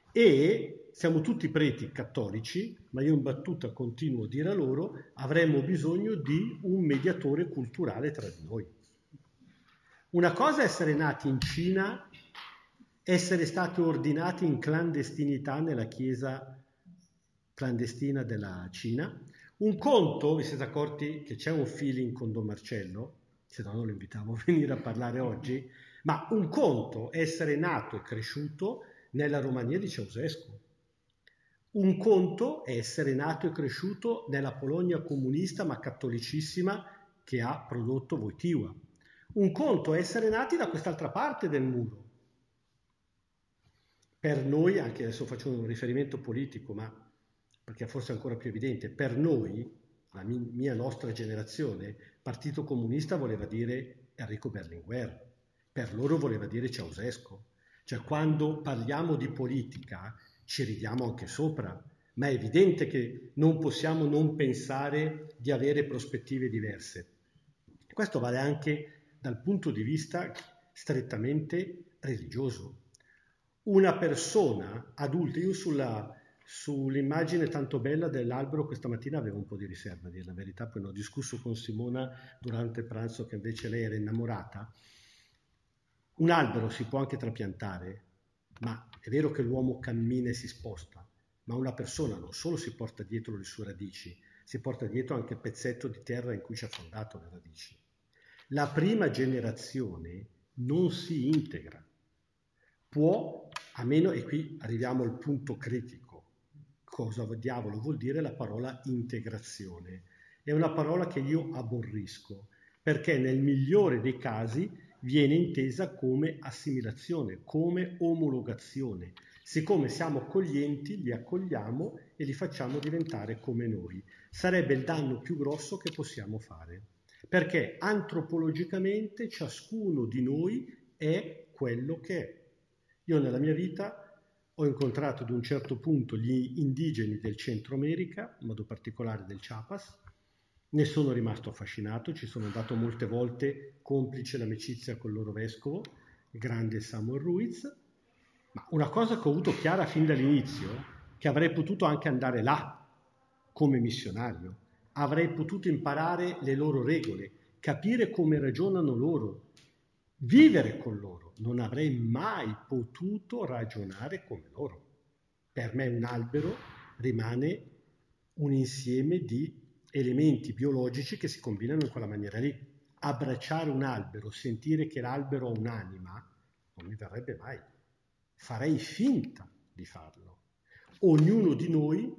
E siamo tutti preti cattolici, ma io in battuta continuo a dire a loro, avremmo bisogno di un mediatore culturale tra di noi. Una cosa è essere nati in Cina, essere stati ordinati in clandestinità nella chiesa clandestina della Cina. Un conto, vi siete accorti che c'è un feeling con Don Marcello, se no non lo invitavo a venire a parlare oggi, ma un conto è essere nato e cresciuto nella Romania di Ceausescu. Un conto è essere nato e cresciuto nella Polonia comunista ma cattolicissima che ha prodotto Wojtyła. Un conto è essere nati da quest'altra parte del muro. Per noi, anche adesso faccio un riferimento politico, ma perché forse è ancora più evidente, per noi, la mia nostra generazione, Partito Comunista voleva dire Enrico Berlinguer, per loro voleva dire Ceausescu. Cioè quando parliamo di politica ci ridiamo anche sopra, ma è evidente che non possiamo non pensare di avere prospettive diverse. Questo vale anche dal punto di vista strettamente religioso. Una persona adulta, io sulla, sull'immagine tanto bella dell'albero questa mattina avevo un po' di riserva, a dire la verità, poi ne ho discusso con Simona durante il pranzo che invece lei era innamorata. Un albero si può anche trapiantare, ma è vero che l'uomo cammina e si sposta, ma una persona non solo si porta dietro le sue radici, si porta dietro anche il pezzetto di terra in cui ci ha fondato le radici. La prima generazione non si integra, può, a meno, e qui arriviamo al punto critico, cosa diavolo vuol dire la parola integrazione? È una parola che io aborrisco, perché nel migliore dei casi viene intesa come assimilazione, come omologazione. Siccome siamo accoglienti, li accogliamo e li facciamo diventare come noi. Sarebbe il danno più grosso che possiamo fare, perché antropologicamente ciascuno di noi è quello che è. Io nella mia vita ho incontrato ad un certo punto gli indigeni del Centro America, in modo particolare del Chiapas, ne sono rimasto affascinato, ci sono andato molte volte complice l'amicizia col loro vescovo, il grande Samuel Ruiz, ma una cosa che ho avuto chiara fin dall'inizio, che avrei potuto anche andare là come missionario, avrei potuto imparare le loro regole, capire come ragionano loro, vivere con loro. Non avrei mai potuto ragionare come loro. Per me un albero rimane un insieme di elementi biologici che si combinano in quella maniera lì. Abbracciare un albero, sentire che l'albero ha un'anima, non mi verrebbe mai. Farei finta di farlo. Ognuno di noi,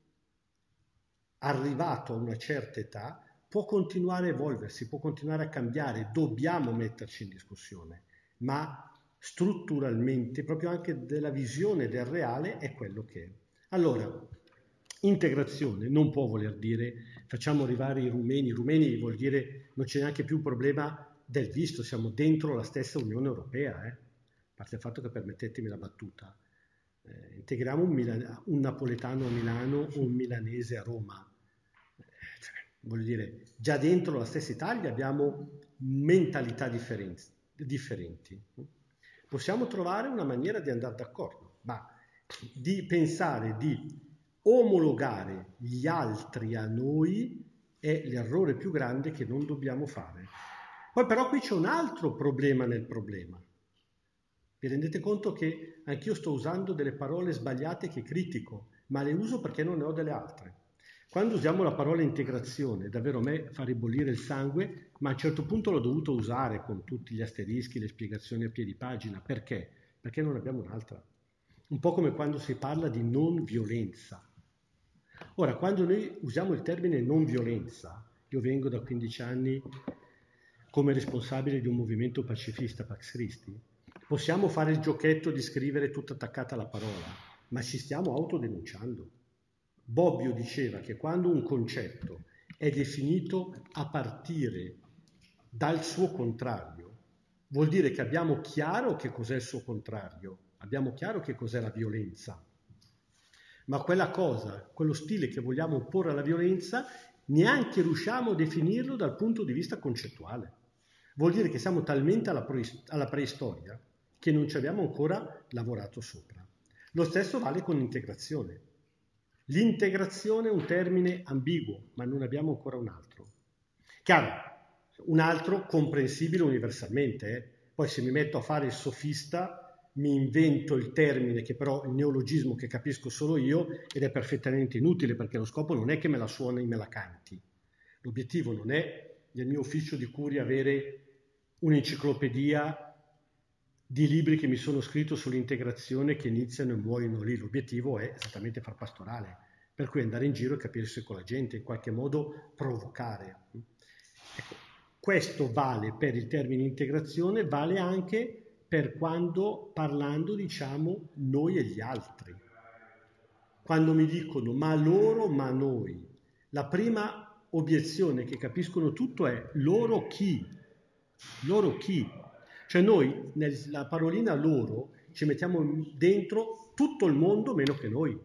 arrivato a una certa età, può continuare a evolversi, può continuare a cambiare, dobbiamo metterci in discussione, ma strutturalmente, proprio anche della visione del reale, è quello che è. Allora, integrazione non può voler dire facciamo arrivare i rumeni, i rumeni vuol dire non c'è neanche più un problema del visto, siamo dentro la stessa Unione Europea, eh? A parte il fatto che, permettetemi la battuta, eh, integriamo un, Milan- un napoletano a Milano o un milanese a Roma. Voglio dire, già dentro la stessa Italia abbiamo mentalità differenti. differenti. Possiamo trovare una maniera di andare d'accordo, ma di pensare di omologare gli altri a noi è l'errore più grande che non dobbiamo fare. Poi però qui c'è un altro problema nel problema. Vi rendete conto che anch'io sto usando delle parole sbagliate che critico, ma le uso perché non ne ho delle altre. Quando usiamo la parola integrazione, davvero a me fa ribollire il sangue, ma a un certo punto l'ho dovuto usare con tutti gli asterischi, le spiegazioni a piedi pagina. Perché? Perché non abbiamo un'altra. Un po' come quando si parla di non violenza. Ora, quando noi usiamo il termine non violenza, io vengo da quindici anni come responsabile di un movimento pacifista, Pax Christi, possiamo fare il giochetto di scrivere tutta attaccata alla parola, ma ci stiamo autodenunciando. Bobbio diceva che quando un concetto è definito a partire dal suo contrario, vuol dire che abbiamo chiaro che cos'è il suo contrario, abbiamo chiaro che cos'è la violenza, ma quella cosa, quello stile che vogliamo opporre alla violenza, neanche riusciamo a definirlo dal punto di vista concettuale. Vuol dire che siamo talmente alla, preist- alla preistoria che non ci abbiamo ancora lavorato sopra. Lo stesso vale con l'integrazione. L'integrazione è un termine ambiguo, ma non abbiamo ancora un altro. Chiaro, un altro comprensibile universalmente. Eh? Poi se mi metto a fare il sofista, mi invento il termine che però è il neologismo che capisco solo io ed è perfettamente inutile, perché lo scopo non è che me la suoni e me la canti. L'obiettivo non è nel mio ufficio di curia avere un'enciclopedia di libri che mi sono scritto sull'integrazione che iniziano e muoiono lì. L'obiettivo è esattamente far pastorale, per cui andare in giro e capirsi con la gente, in qualche modo provocare. Ecco, questo vale per il termine integrazione, vale anche per quando parlando diciamo noi e gli altri. Quando mi dicono ma loro, ma noi, la prima obiezione che capiscono tutto è loro chi? Loro chi? Cioè noi, nella parolina loro, ci mettiamo dentro tutto il mondo meno che noi.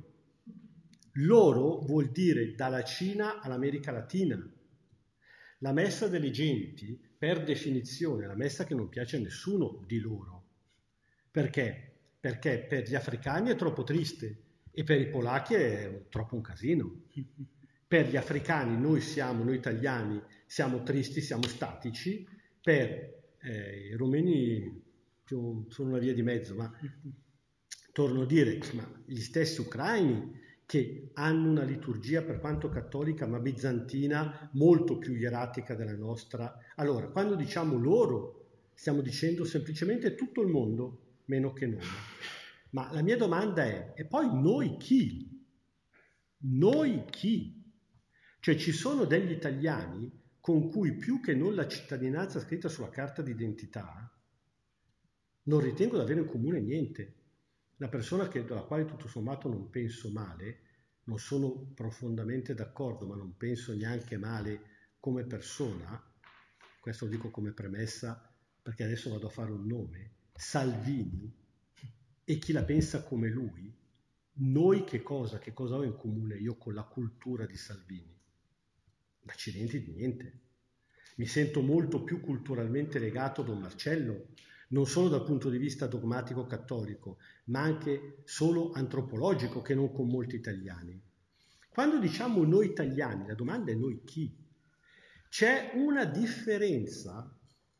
Loro vuol dire dalla Cina all'America Latina. La messa delle genti, per definizione, è la messa che non piace a nessuno di loro. Perché? Perché per gli africani è troppo triste e per i polacchi è troppo un casino. Per gli africani noi siamo, noi italiani, siamo tristi, siamo statici, per eh, i rumeni sono una via di mezzo, ma torno a dire, ma gli stessi ucraini che hanno una liturgia per quanto cattolica ma bizantina molto più ieratica della nostra. Allora, quando diciamo loro, stiamo dicendo semplicemente tutto il mondo, meno che noi. Ma la mia domanda è, e poi noi chi? Noi chi? Cioè ci sono degli italiani con cui più che non la cittadinanza scritta sulla carta d'identità non ritengo di avere in comune niente. La persona che, della quale tutto sommato non penso male, non sono profondamente d'accordo, ma non penso neanche male come persona, questo lo dico come premessa perché adesso vado a fare un nome, Salvini, e chi la pensa come lui, noi che cosa, che cosa ho in comune io con la cultura di Salvini? Accidenti di niente. Mi sento molto più culturalmente legato a Don Marcello, non solo dal punto di vista dogmatico cattolico, ma anche solo antropologico, che non con molti italiani. Quando diciamo noi italiani, la domanda è noi chi? C'è una differenza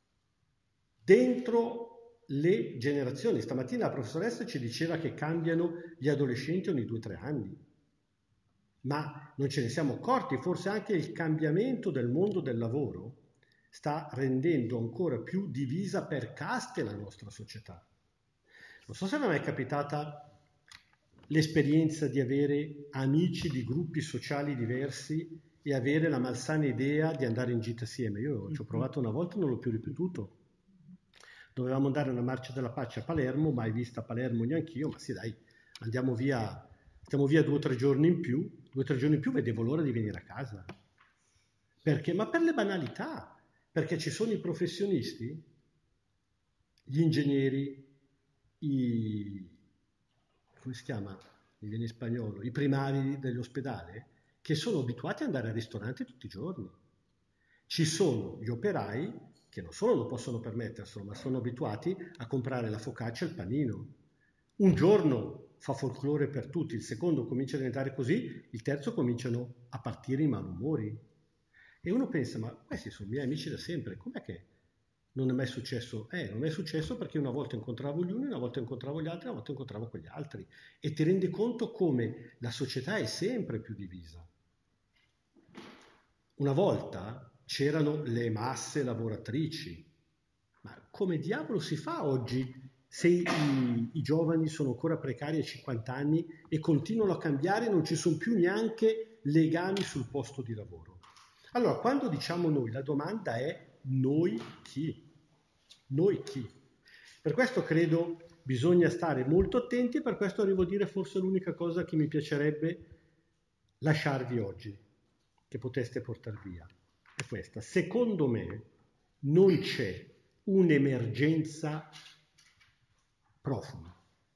dentro le generazioni. Stamattina la professoressa ci diceva che cambiano gli adolescenti ogni due o tre anni. Ma non ce ne siamo accorti, forse anche il cambiamento del mondo del lavoro sta rendendo ancora più divisa per caste la nostra società. Non so se vi è mai capitata l'esperienza di avere amici di gruppi sociali diversi e avere la malsana idea di andare in gita assieme. Io ci ho provato una volta e non l'ho più ripetuto. Dovevamo andare a una marcia della pace a Palermo, mai vista a Palermo neanch'io, ma sì dai, andiamo via, stiamo via due o tre giorni in più, due o tre giorni in più vedevo l'ora di venire a casa. Perché? Ma per le banalità, perché ci sono i professionisti, gli ingegneri, i, come si chiama, mi viene in spagnolo, i primari dell'ospedale, che sono abituati ad andare al ristorante tutti i giorni. Ci sono gli operai che non solo non possono permetterselo, ma sono abituati a comprare la focaccia e il panino. Un giorno fa folklore per tutti, il secondo comincia a diventare così, il terzo cominciano a partire i malumori. E uno pensa, ma questi sono miei amici da sempre, com'è che non è mai successo? Eh, non è successo perché una volta incontravo gli uni, una volta incontravo gli altri, una volta incontravo quegli altri. E ti rendi conto come la società è sempre più divisa. Una volta c'erano le masse lavoratrici, ma come diavolo si fa oggi se i, i giovani sono ancora precari a cinquanta anni e continuano a cambiare e non ci sono più neanche legami sul posto di lavoro? Allora, quando diciamo noi, la domanda è noi chi? Noi chi? Per questo credo bisogna stare molto attenti e per questo arrivo a dire forse l'unica cosa che mi piacerebbe lasciarvi oggi, che poteste portare via. È questa. Secondo me non c'è un'emergenza profonda.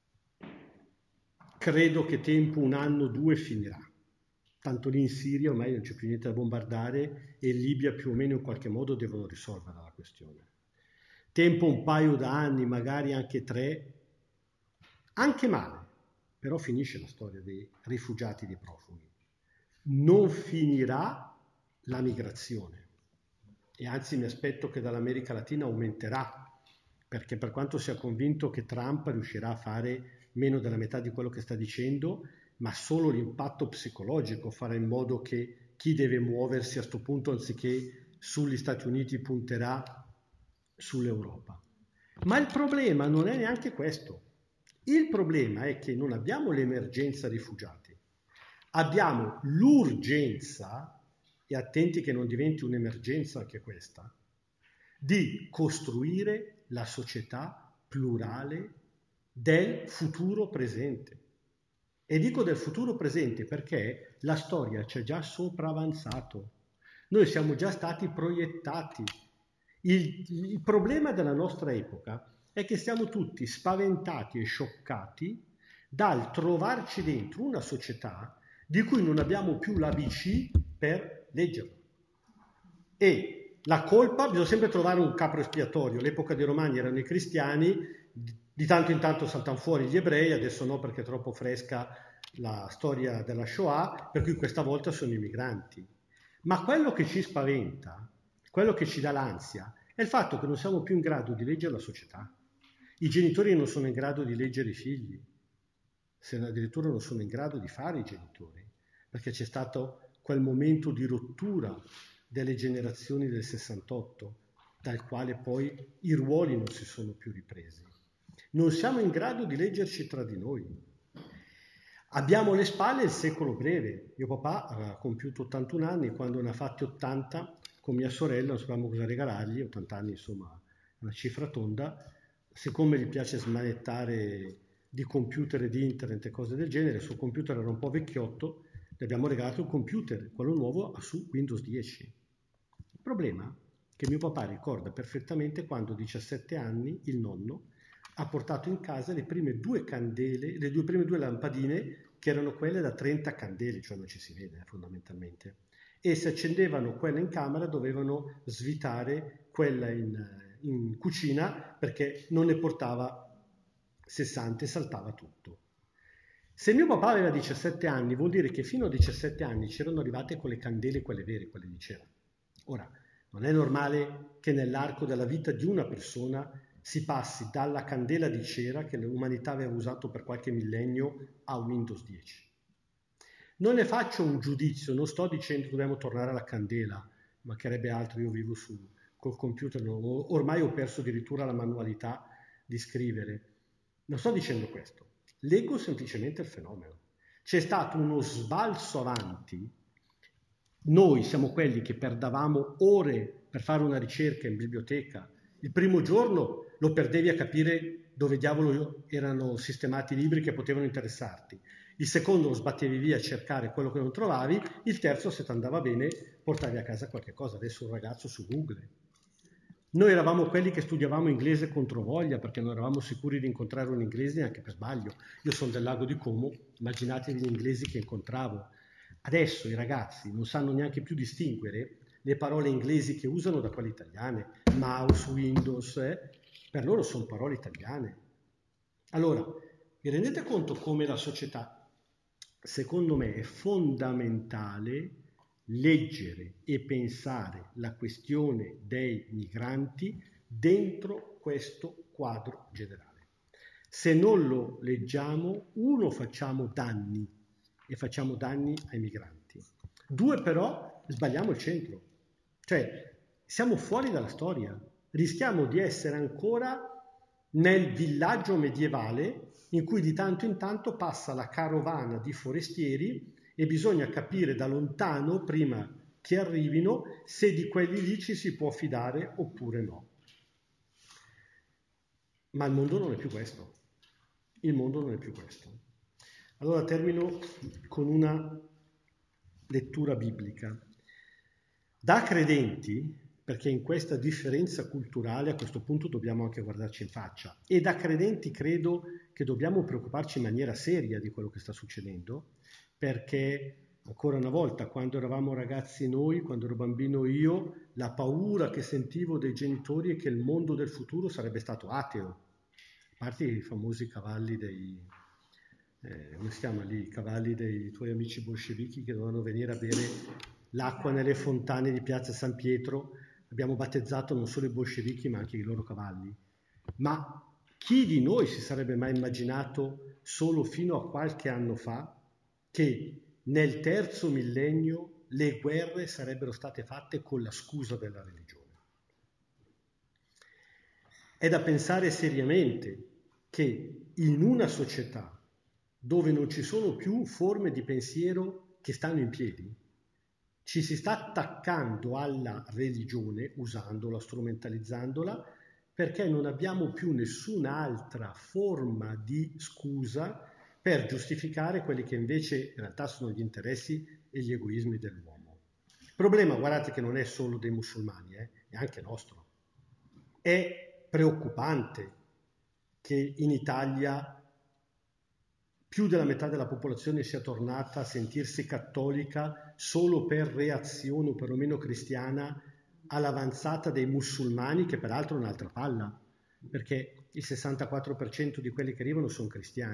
Credo che tempo un anno o due finirà. Tanto lì in Siria ormai non c'è più niente da bombardare e in Libia più o meno in qualche modo devono risolvere la questione. Tempo un paio d'anni, magari anche tre, anche male, però finisce la storia dei rifugiati, dei profughi. Non finirà la migrazione e anzi mi aspetto che dall'America Latina aumenterà, perché per quanto sia convinto che Trump riuscirà a fare meno della metà di quello che sta dicendo, ma solo l'impatto psicologico farà in modo che chi deve muoversi a sto punto anziché sugli Stati Uniti punterà sull'Europa. Ma il problema non è neanche questo. Il problema è che non abbiamo l'emergenza rifugiati, abbiamo l'urgenza, e attenti che non diventi un'emergenza anche questa, di costruire la società plurale del futuro presente. E dico del futuro presente perché la storia ci ha già sopravanzato. Noi siamo già stati proiettati. Il, il problema della nostra epoca è che siamo tutti spaventati e scioccati dal trovarci dentro una società di cui non abbiamo più l'A B C per leggerlo. E la colpa, bisogna sempre trovare un capro espiatorio. All'epoca dei Romani erano i cristiani, di tanto in tanto saltano fuori gli ebrei, adesso no perché è troppo fresca la storia della Shoah, per cui questa volta sono i migranti. Ma quello che ci spaventa, quello che ci dà l'ansia, è il fatto che non siamo più in grado di leggere la società. I genitori non sono in grado di leggere i figli, se addirittura non sono in grado di fare i genitori, perché c'è stato quel momento di rottura delle generazioni del sessantotto, dal quale poi i ruoli non si sono più ripresi. Non siamo in grado di leggerci tra di noi. Abbiamo alle spalle il secolo breve. Mio papà aveva compiuto ottantuno anni, quando ne ha fatti ottanta, con mia sorella non sapevamo cosa regalargli, ottanta anni insomma è una cifra tonda. Siccome gli piace smanettare di computer e di internet e cose del genere, il suo computer era un po' vecchiotto, gli abbiamo regalato un computer, quello nuovo su Windows dieci. Il problema è che mio papà ricorda perfettamente quando a diciassette anni il nonno ha portato in casa le prime due candele, le due prime due lampadine, che erano quelle da trenta candele, cioè non ci si vede eh, fondamentalmente, e se accendevano quella in camera dovevano svitare quella in, in cucina, perché non ne portava sessanta e saltava tutto. Se mio papà aveva diciassette anni, vuol dire che fino a diciassette anni c'erano arrivate con le candele, quelle vere, quelle di cera. Ora, non è normale che nell'arco della vita di una persona si passi dalla candela di cera che l'umanità aveva usato per qualche millennio a Windows dieci. Non ne faccio un giudizio, non sto dicendo dobbiamo tornare alla candela, mancherebbe altro, io vivo su, col computer, no, ormai ho perso addirittura la manualità di scrivere. Non sto dicendo questo, leggo semplicemente il fenomeno. C'è stato uno sbalzo avanti. Noi siamo quelli che perdavamo ore per fare una ricerca in biblioteca. Il primo giorno lo perdevi a capire dove diavolo erano sistemati i libri che potevano interessarti. Il secondo lo sbattevi via a cercare quello che non trovavi. Il terzo, se ti andava bene, portavi a casa qualche cosa. Adesso un ragazzo su Google. Noi eravamo quelli che studiavamo inglese contro voglia, perché non eravamo sicuri di incontrare un inglese neanche per sbaglio. Io sono del lago di Como, immaginatevi gli inglesi che incontravo. Adesso i ragazzi non sanno neanche più distinguere le parole inglesi che usano da quelle italiane. Mouse, Windows, eh? Per loro sono parole italiane. Allora, vi rendete conto come la società, secondo me, è fondamentale leggere e pensare la questione dei migranti dentro questo quadro generale. Se non lo leggiamo, uno, facciamo danni e facciamo danni ai migranti. Due, però, sbagliamo il centro. Cioè, siamo fuori dalla storia. Rischiamo di essere ancora nel villaggio medievale in cui di tanto in tanto passa la carovana di forestieri e bisogna capire da lontano, prima che arrivino, se di quelli lì ci si può fidare oppure no. Ma il mondo non è più questo. Il mondo non è più questo. Allora termino con una lettura biblica. Da credenti, perché in questa differenza culturale a questo punto dobbiamo anche guardarci in faccia, e da credenti credo che dobbiamo preoccuparci in maniera seria di quello che sta succedendo, perché ancora una volta, quando eravamo ragazzi noi, quando ero bambino io, la paura che sentivo dei genitori è che il mondo del futuro sarebbe stato ateo, a parte i famosi cavalli dei, eh, come si chiama lì, i cavalli dei tuoi amici bolscevichi che dovevano venire a bere l'acqua nelle fontane di Piazza San Pietro. Abbiamo battezzato non solo i bolscevichi ma anche i loro cavalli. Ma chi di noi si sarebbe mai immaginato solo fino a qualche anno fa che nel terzo millennio le guerre sarebbero state fatte con la scusa della religione? È da pensare seriamente che in una società dove non ci sono più forme di pensiero che stanno in piedi, ci si sta attaccando alla religione, usandola, strumentalizzandola, perché non abbiamo più nessun'altra forma di scusa per giustificare quelli che invece in realtà sono gli interessi e gli egoismi dell'uomo. Il problema, guardate, che non è solo dei musulmani, eh, è anche nostro. È preoccupante che in Italia più della metà della popolazione sia tornata a sentirsi cattolica solo per reazione, o perlomeno cristiana, all'avanzata dei musulmani, che peraltro è un'altra palla, perché il sessantaquattro per cento di quelli che arrivano sono cristiani,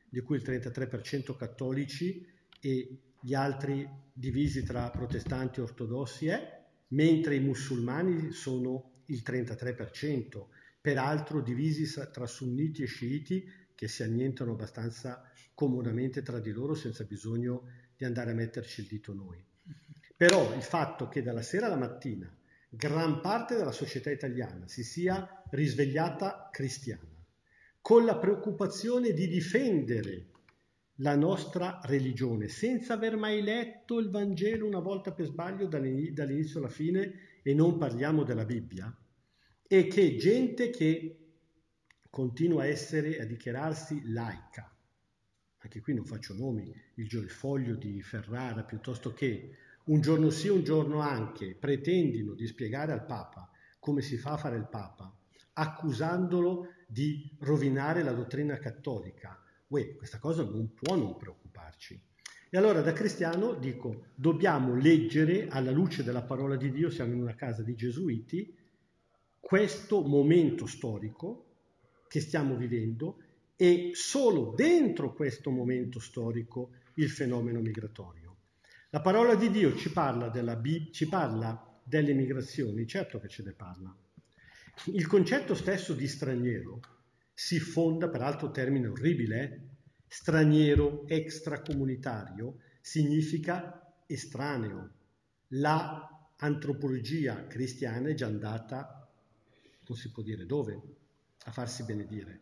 di cui il trentatré per cento cattolici e gli altri divisi tra protestanti e ortodossi è, mentre i musulmani sono il trentatré per cento, peraltro divisi tra sunniti e sciiti che si annientano abbastanza comodamente tra di loro senza bisogno di andare a metterci il dito noi. Però il fatto che dalla sera alla mattina gran parte della società italiana si sia risvegliata cristiana, con la preoccupazione di difendere la nostra religione, senza aver mai letto il Vangelo una volta per sbaglio dall'inizio alla fine, e non parliamo della Bibbia, e che gente che continua a essere, a dichiararsi laica, anche qui non faccio nomi, il Foglio di Ferrara, piuttosto che un giorno sì, un giorno anche, pretendino di spiegare al Papa come si fa a fare il Papa, accusandolo di rovinare la dottrina cattolica. Uè, questa cosa non può non preoccuparci. E allora da cristiano dico, dobbiamo leggere alla luce della parola di Dio, siamo in una casa di gesuiti, questo momento storico che stiamo vivendo e solo dentro questo momento storico il fenomeno migratorio. La parola di Dio ci parla, della, ci parla delle migrazioni, certo che ce ne parla. Il concetto stesso di straniero si fonda, peraltro termine orribile, eh? Straniero extracomunitario significa estraneo. La antropologia cristiana è già andata, non si può dire dove, a farsi benedire.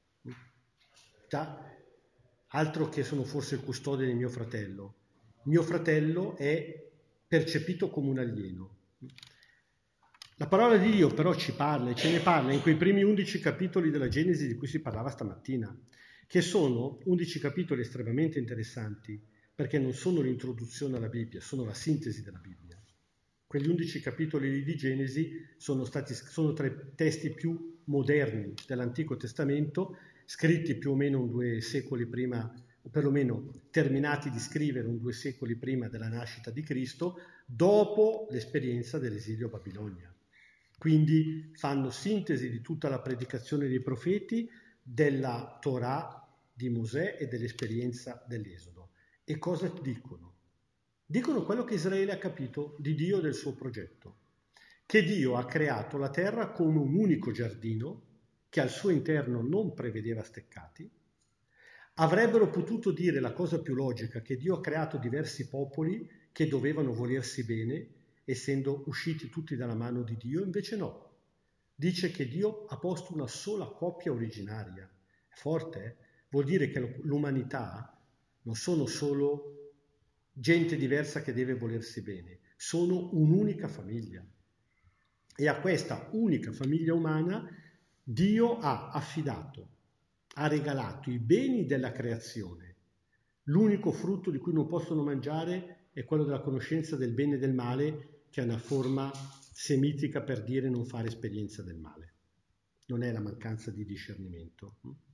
Da, altro che sono forse il custode di mio fratello. Mio fratello è percepito come un alieno. La parola di Dio però ci parla, e ce ne parla in quei primi undici capitoli della Genesi di cui si parlava stamattina, che sono undici capitoli estremamente interessanti, perché non sono l'introduzione alla Bibbia, sono la sintesi della Bibbia. Quegli undici capitoli di Genesi sono stati, sono tra i testi più moderni dell'Antico Testamento, scritti più o meno un due secoli prima, o perlomeno terminati di scrivere un due secoli prima della nascita di Cristo, dopo l'esperienza dell'esilio a Babilonia. Quindi fanno sintesi di tutta la predicazione dei profeti, della Torah di Mosè e dell'esperienza dell'Esodo. E cosa dicono? Dicono quello che Israele ha capito di Dio e del suo progetto, che Dio ha creato la terra come un unico giardino che al suo interno non prevedeva steccati. Avrebbero potuto dire la cosa più logica, che Dio ha creato diversi popoli che dovevano volersi bene, essendo usciti tutti dalla mano di Dio, invece no. Dice che Dio ha posto una sola coppia originaria. È forte, eh? Vuol dire che l'umanità non sono solo gente diversa che deve volersi bene, sono un'unica famiglia. E a questa unica famiglia umana Dio ha affidato, ha regalato i beni della creazione. L'unico frutto di cui non possono mangiare è quello della conoscenza del bene e del male, che è una forma semitica per dire non fare esperienza del male. Non è la mancanza di discernimento.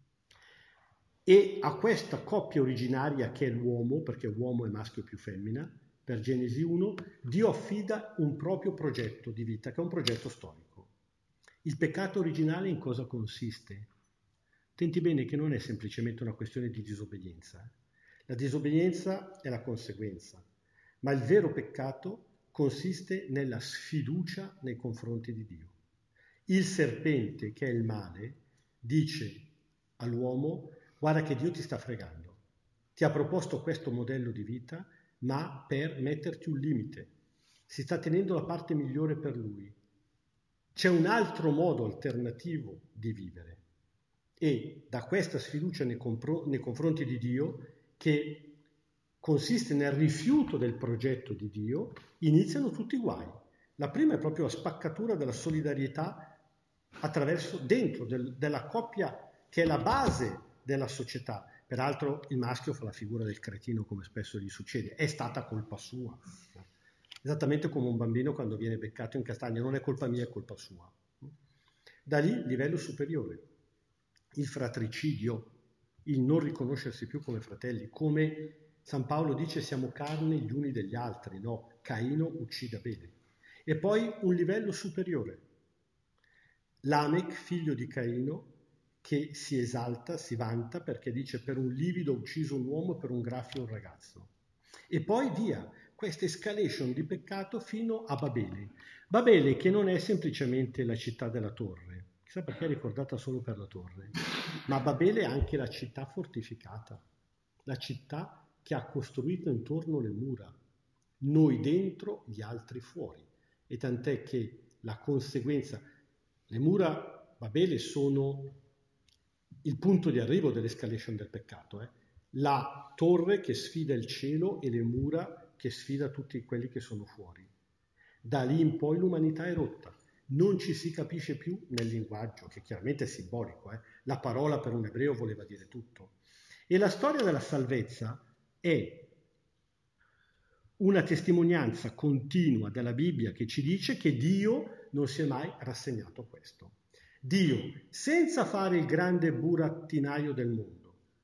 E a questa coppia originaria che è l'uomo, perché uomo è maschio più femmina, per Genesi uno, Dio affida un proprio progetto di vita, che è un progetto storico. Il peccato originale in cosa consiste? Attenti bene che non è semplicemente una questione di disobbedienza. La disobbedienza è la conseguenza, ma il vero peccato consiste nella sfiducia nei confronti di Dio. Il serpente, che è il male, dice all'uomo: guarda che Dio ti sta fregando, ti ha proposto questo modello di vita, ma per metterti un limite. Si sta tenendo la parte migliore per lui. C'è un altro modo alternativo di vivere. E da questa sfiducia nei, compro- nei confronti di Dio, che consiste nel rifiuto del progetto di Dio, iniziano tutti i guai. La prima è proprio la spaccatura della solidarietà attraverso, dentro del, della coppia che è la base della società. Peraltro il maschio fa la figura del cretino, come spesso gli succede, è stata colpa sua. Esattamente come un bambino quando viene beccato in castagna, non è colpa mia, è colpa sua. Da lì livello superiore, il fratricidio, il non riconoscersi più come fratelli, come San Paolo dice siamo carne gli uni degli altri, no, Caino uccide Abele. E poi un livello superiore, Lamech, figlio di Caino, che si esalta, si vanta, perché dice per un livido ho ucciso un uomo, per un graffio un ragazzo. E poi via, questa escalation di peccato fino a Babele. Babele che non è semplicemente la città della torre, chissà perché è ricordata solo per la torre, ma Babele è anche la città fortificata, la città che ha costruito intorno le mura, noi dentro, gli altri fuori. E tant'è che la conseguenza, le mura Babele sono il punto di arrivo dell'escalation del peccato, eh? La torre che sfida il cielo e le mura che sfida tutti quelli che sono fuori. Da lì in poi l'umanità è rotta, non ci si capisce più nel linguaggio, che chiaramente è simbolico, eh? La parola per un ebreo voleva dire tutto. E la storia della salvezza è una testimonianza continua della Bibbia che ci dice che Dio non si è mai rassegnato a questo. Dio, senza fare il grande burattinaio del mondo,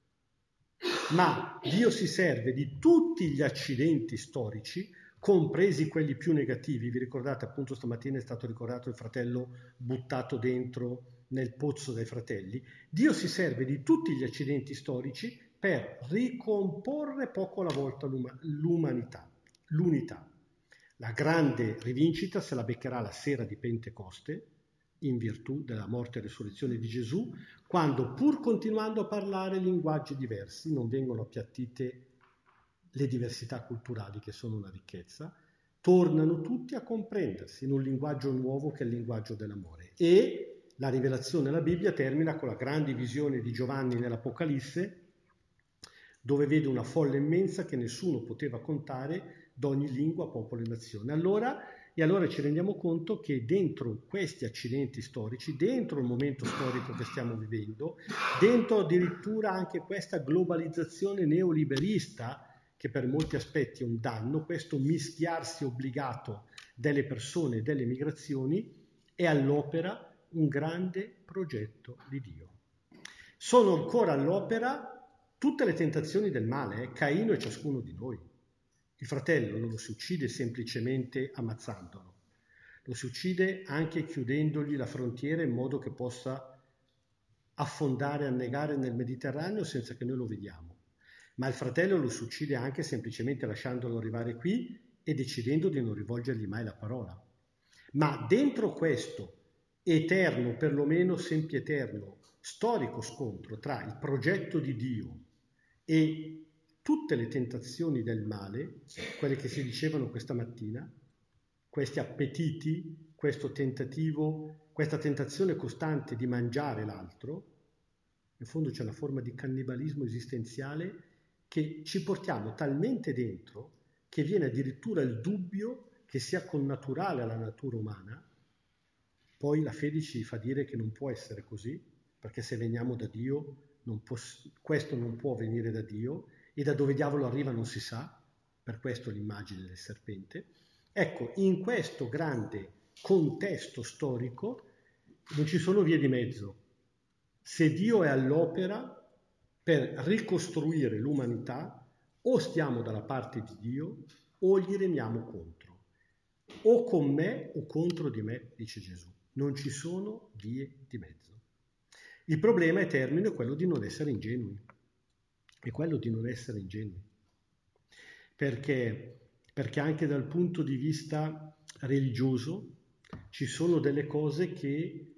ma Dio si serve di tutti gli accidenti storici, compresi quelli più negativi. Vi ricordate, appunto stamattina è stato ricordato il fratello buttato dentro nel pozzo dei fratelli. Dio si serve di tutti gli accidenti storici per ricomporre poco alla volta l'umanità, l'unità. La grande rivincita se la beccherà la sera di Pentecoste, in virtù della morte e resurrezione di Gesù, quando pur continuando a parlare linguaggi diversi, non vengono appiattite le diversità culturali che sono una ricchezza, tornano tutti a comprendersi in un linguaggio nuovo che è il linguaggio dell'amore. E la rivelazione della Bibbia termina con la grande visione di Giovanni nell'Apocalisse, dove vede una folla immensa che nessuno poteva contare, d'ogni lingua, popolo e nazione. Allora, e allora ci rendiamo conto che dentro questi accidenti storici, dentro il momento storico che stiamo vivendo, dentro addirittura anche questa globalizzazione neoliberista, che per molti aspetti è un danno, questo mischiarsi obbligato delle persone e delle migrazioni, è all'opera un grande progetto di Dio. Sono ancora all'opera tutte le tentazioni del male, eh? Caino e ciascuno di noi. Il fratello non lo si uccide semplicemente ammazzandolo, lo si uccide anche chiudendogli la frontiera in modo che possa affondare, annegare nel Mediterraneo senza che noi lo vediamo. Ma il fratello lo si uccide anche semplicemente lasciandolo arrivare qui e decidendo di non rivolgergli mai la parola. Ma dentro questo eterno, perlomeno sempieterno, storico scontro tra il progetto di Dio e tutte le tentazioni del male, quelle che si dicevano questa mattina, questi appetiti, questo tentativo, questa tentazione costante di mangiare l'altro, in fondo c'è una forma di cannibalismo esistenziale che ci portiamo talmente dentro che viene addirittura il dubbio che sia connaturale alla natura umana. Poi la fede ci fa dire che non può essere così, perché se veniamo da Dio, non può, questo non può venire da Dio, e da dove diavolo arriva non si sa, per questo l'immagine del serpente. Ecco, in questo grande contesto storico non ci sono vie di mezzo. Se Dio è all'opera per ricostruire l'umanità, o stiamo dalla parte di Dio o gli remiamo contro. O con me o contro di me, dice Gesù. Non ci sono vie di mezzo. Il problema eterno è quello di non essere ingenui. È quello di non essere ingenui. Perché, perché anche dal punto di vista religioso ci sono delle cose che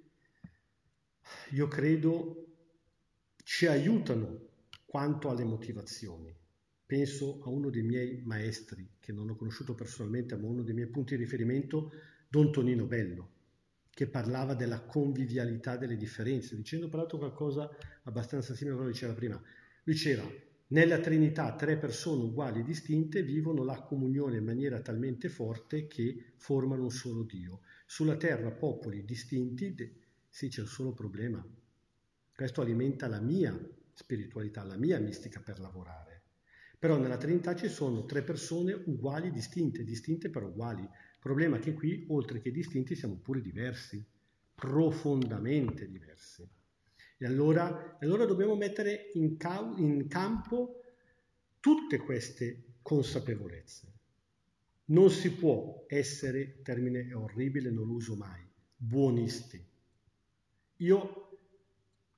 io credo ci aiutano quanto alle motivazioni. Penso a uno dei miei maestri, che non ho conosciuto personalmente, ma uno dei miei punti di riferimento, Don Tonino Bello, che parlava della convivialità delle differenze, dicendo peraltro qualcosa abbastanza simile a quello che diceva prima. Lui diceva, nella Trinità tre persone uguali e distinte vivono la comunione in maniera talmente forte che formano un solo Dio. Sulla terra popoli distinti, sì, c'è un solo problema. Questo alimenta la mia spiritualità, la mia mistica per lavorare. Però nella Trinità ci sono tre persone uguali, distinte, distinte però uguali. Il problema è che qui, oltre che distinti, siamo pure diversi, profondamente diversi. E allora, allora dobbiamo mettere in, cau- in campo tutte queste consapevolezze. Non si può essere, termine orribile, non lo uso mai, buonisti. Io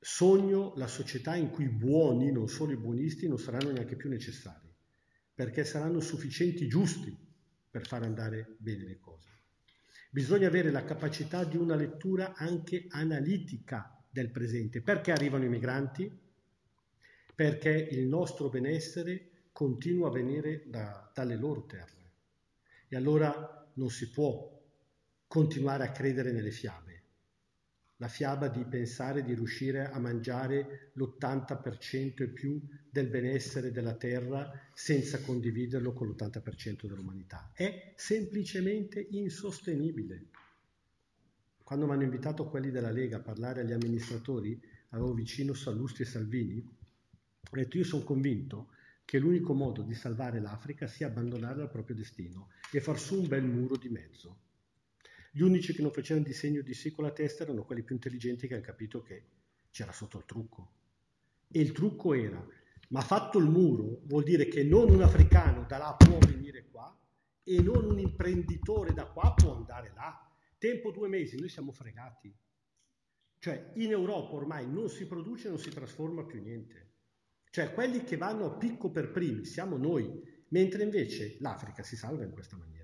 sogno la società in cui i buoni, non solo i buonisti, non saranno neanche più necessari, perché saranno sufficienti giusti per far andare bene le cose. Bisogna avere la capacità di una lettura anche analitica del presente. Perché arrivano i migranti? Perché il nostro benessere continua a venire da, dalle loro terre. E allora non si può continuare a credere nelle fiabe. La fiaba di pensare di riuscire a mangiare l'ottanta per cento e più del benessere della terra senza condividerlo con l'ottanta per cento dell'umanità. È semplicemente insostenibile. Quando mi hanno invitato quelli della Lega a parlare agli amministratori, avevo vicino Sallusti e Salvini, ho detto: io sono convinto che l'unico modo di salvare l'Africa sia abbandonarla al proprio destino e far su un bel muro di mezzo. Gli unici che non facevano di segno di sì con la testa erano quelli più intelligenti che hanno capito che c'era sotto il trucco. E il trucco era: ma fatto il muro vuol dire che non un africano da là può venire qua e non un imprenditore da qua può andare là. Tempo due mesi, noi siamo fregati. Cioè in Europa ormai non si produce, non si trasforma più niente. Cioè quelli che vanno a picco per primi siamo noi, mentre invece l'Africa si salva in questa maniera.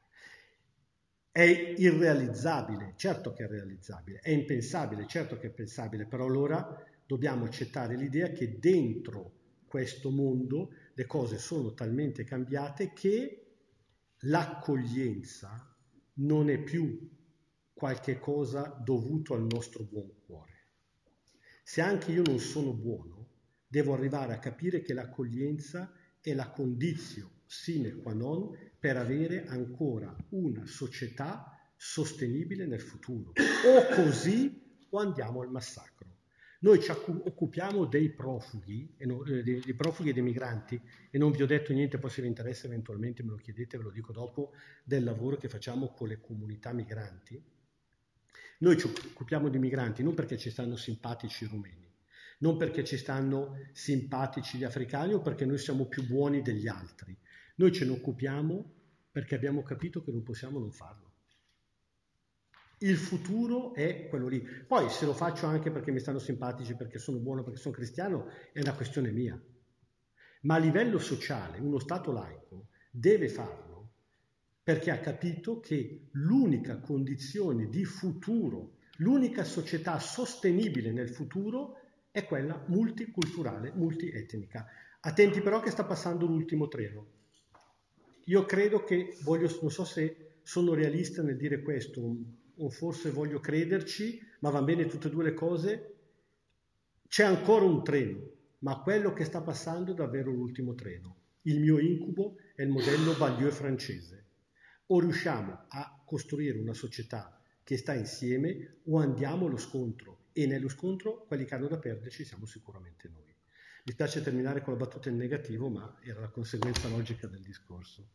È irrealizzabile, certo che è realizzabile, è impensabile, certo che è pensabile, però allora dobbiamo accettare l'idea che dentro questo mondo le cose sono talmente cambiate che l'accoglienza non è più qualche cosa dovuto al nostro buon cuore. Se anche io non sono buono, devo arrivare a capire che l'accoglienza è la condizione sine qua non per avere ancora una società sostenibile nel futuro. O così o andiamo al massacro. Noi ci occupiamo dei profughi, e no, eh, dei, dei profughi e dei migranti, e non vi ho detto niente, poi se vi interessa eventualmente me lo chiedete, ve lo dico dopo, del lavoro che facciamo con le comunità migranti. Noi ci occupiamo di migranti non perché ci stanno simpatici i rumeni, non perché ci stanno simpatici gli africani o perché noi siamo più buoni degli altri. Noi ce ne occupiamo perché abbiamo capito che non possiamo non farlo. Il futuro è quello lì. Poi se lo faccio anche perché mi stanno simpatici, perché sono buono, perché sono cristiano, è una questione mia. Ma a livello sociale, uno Stato laico deve farlo perché ha capito che l'unica condizione di futuro, l'unica società sostenibile nel futuro è quella multiculturale, multietnica. Attenti però che sta passando l'ultimo treno. Io credo che, voglio, non so se sono realista nel dire questo, o forse voglio crederci, ma va bene tutte e due le cose, c'è ancora un treno, ma quello che sta passando è davvero l'ultimo treno. Il mio incubo è il modello Ballieu francese. O riusciamo a costruire una società che sta insieme o andiamo allo scontro, e nello scontro quelli che hanno da perderci siamo sicuramente noi. Mi piace terminare con la battuta in negativo, ma era la conseguenza logica del discorso.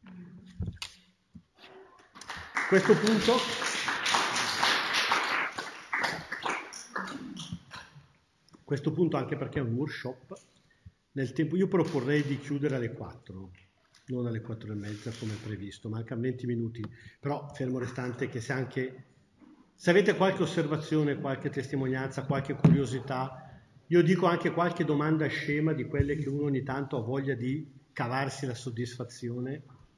Questo punto, questo punto anche perché è un workshop, nel tempo io proporrei di chiudere alle quattro, non alle quattro e mezza come previsto, mancano venti minuti, però fermo restante che se anche, se avete qualche osservazione, qualche testimonianza, qualche curiosità, io dico anche qualche domanda scema di quelle che uno ogni tanto ha voglia di cavarsi la soddisfazione.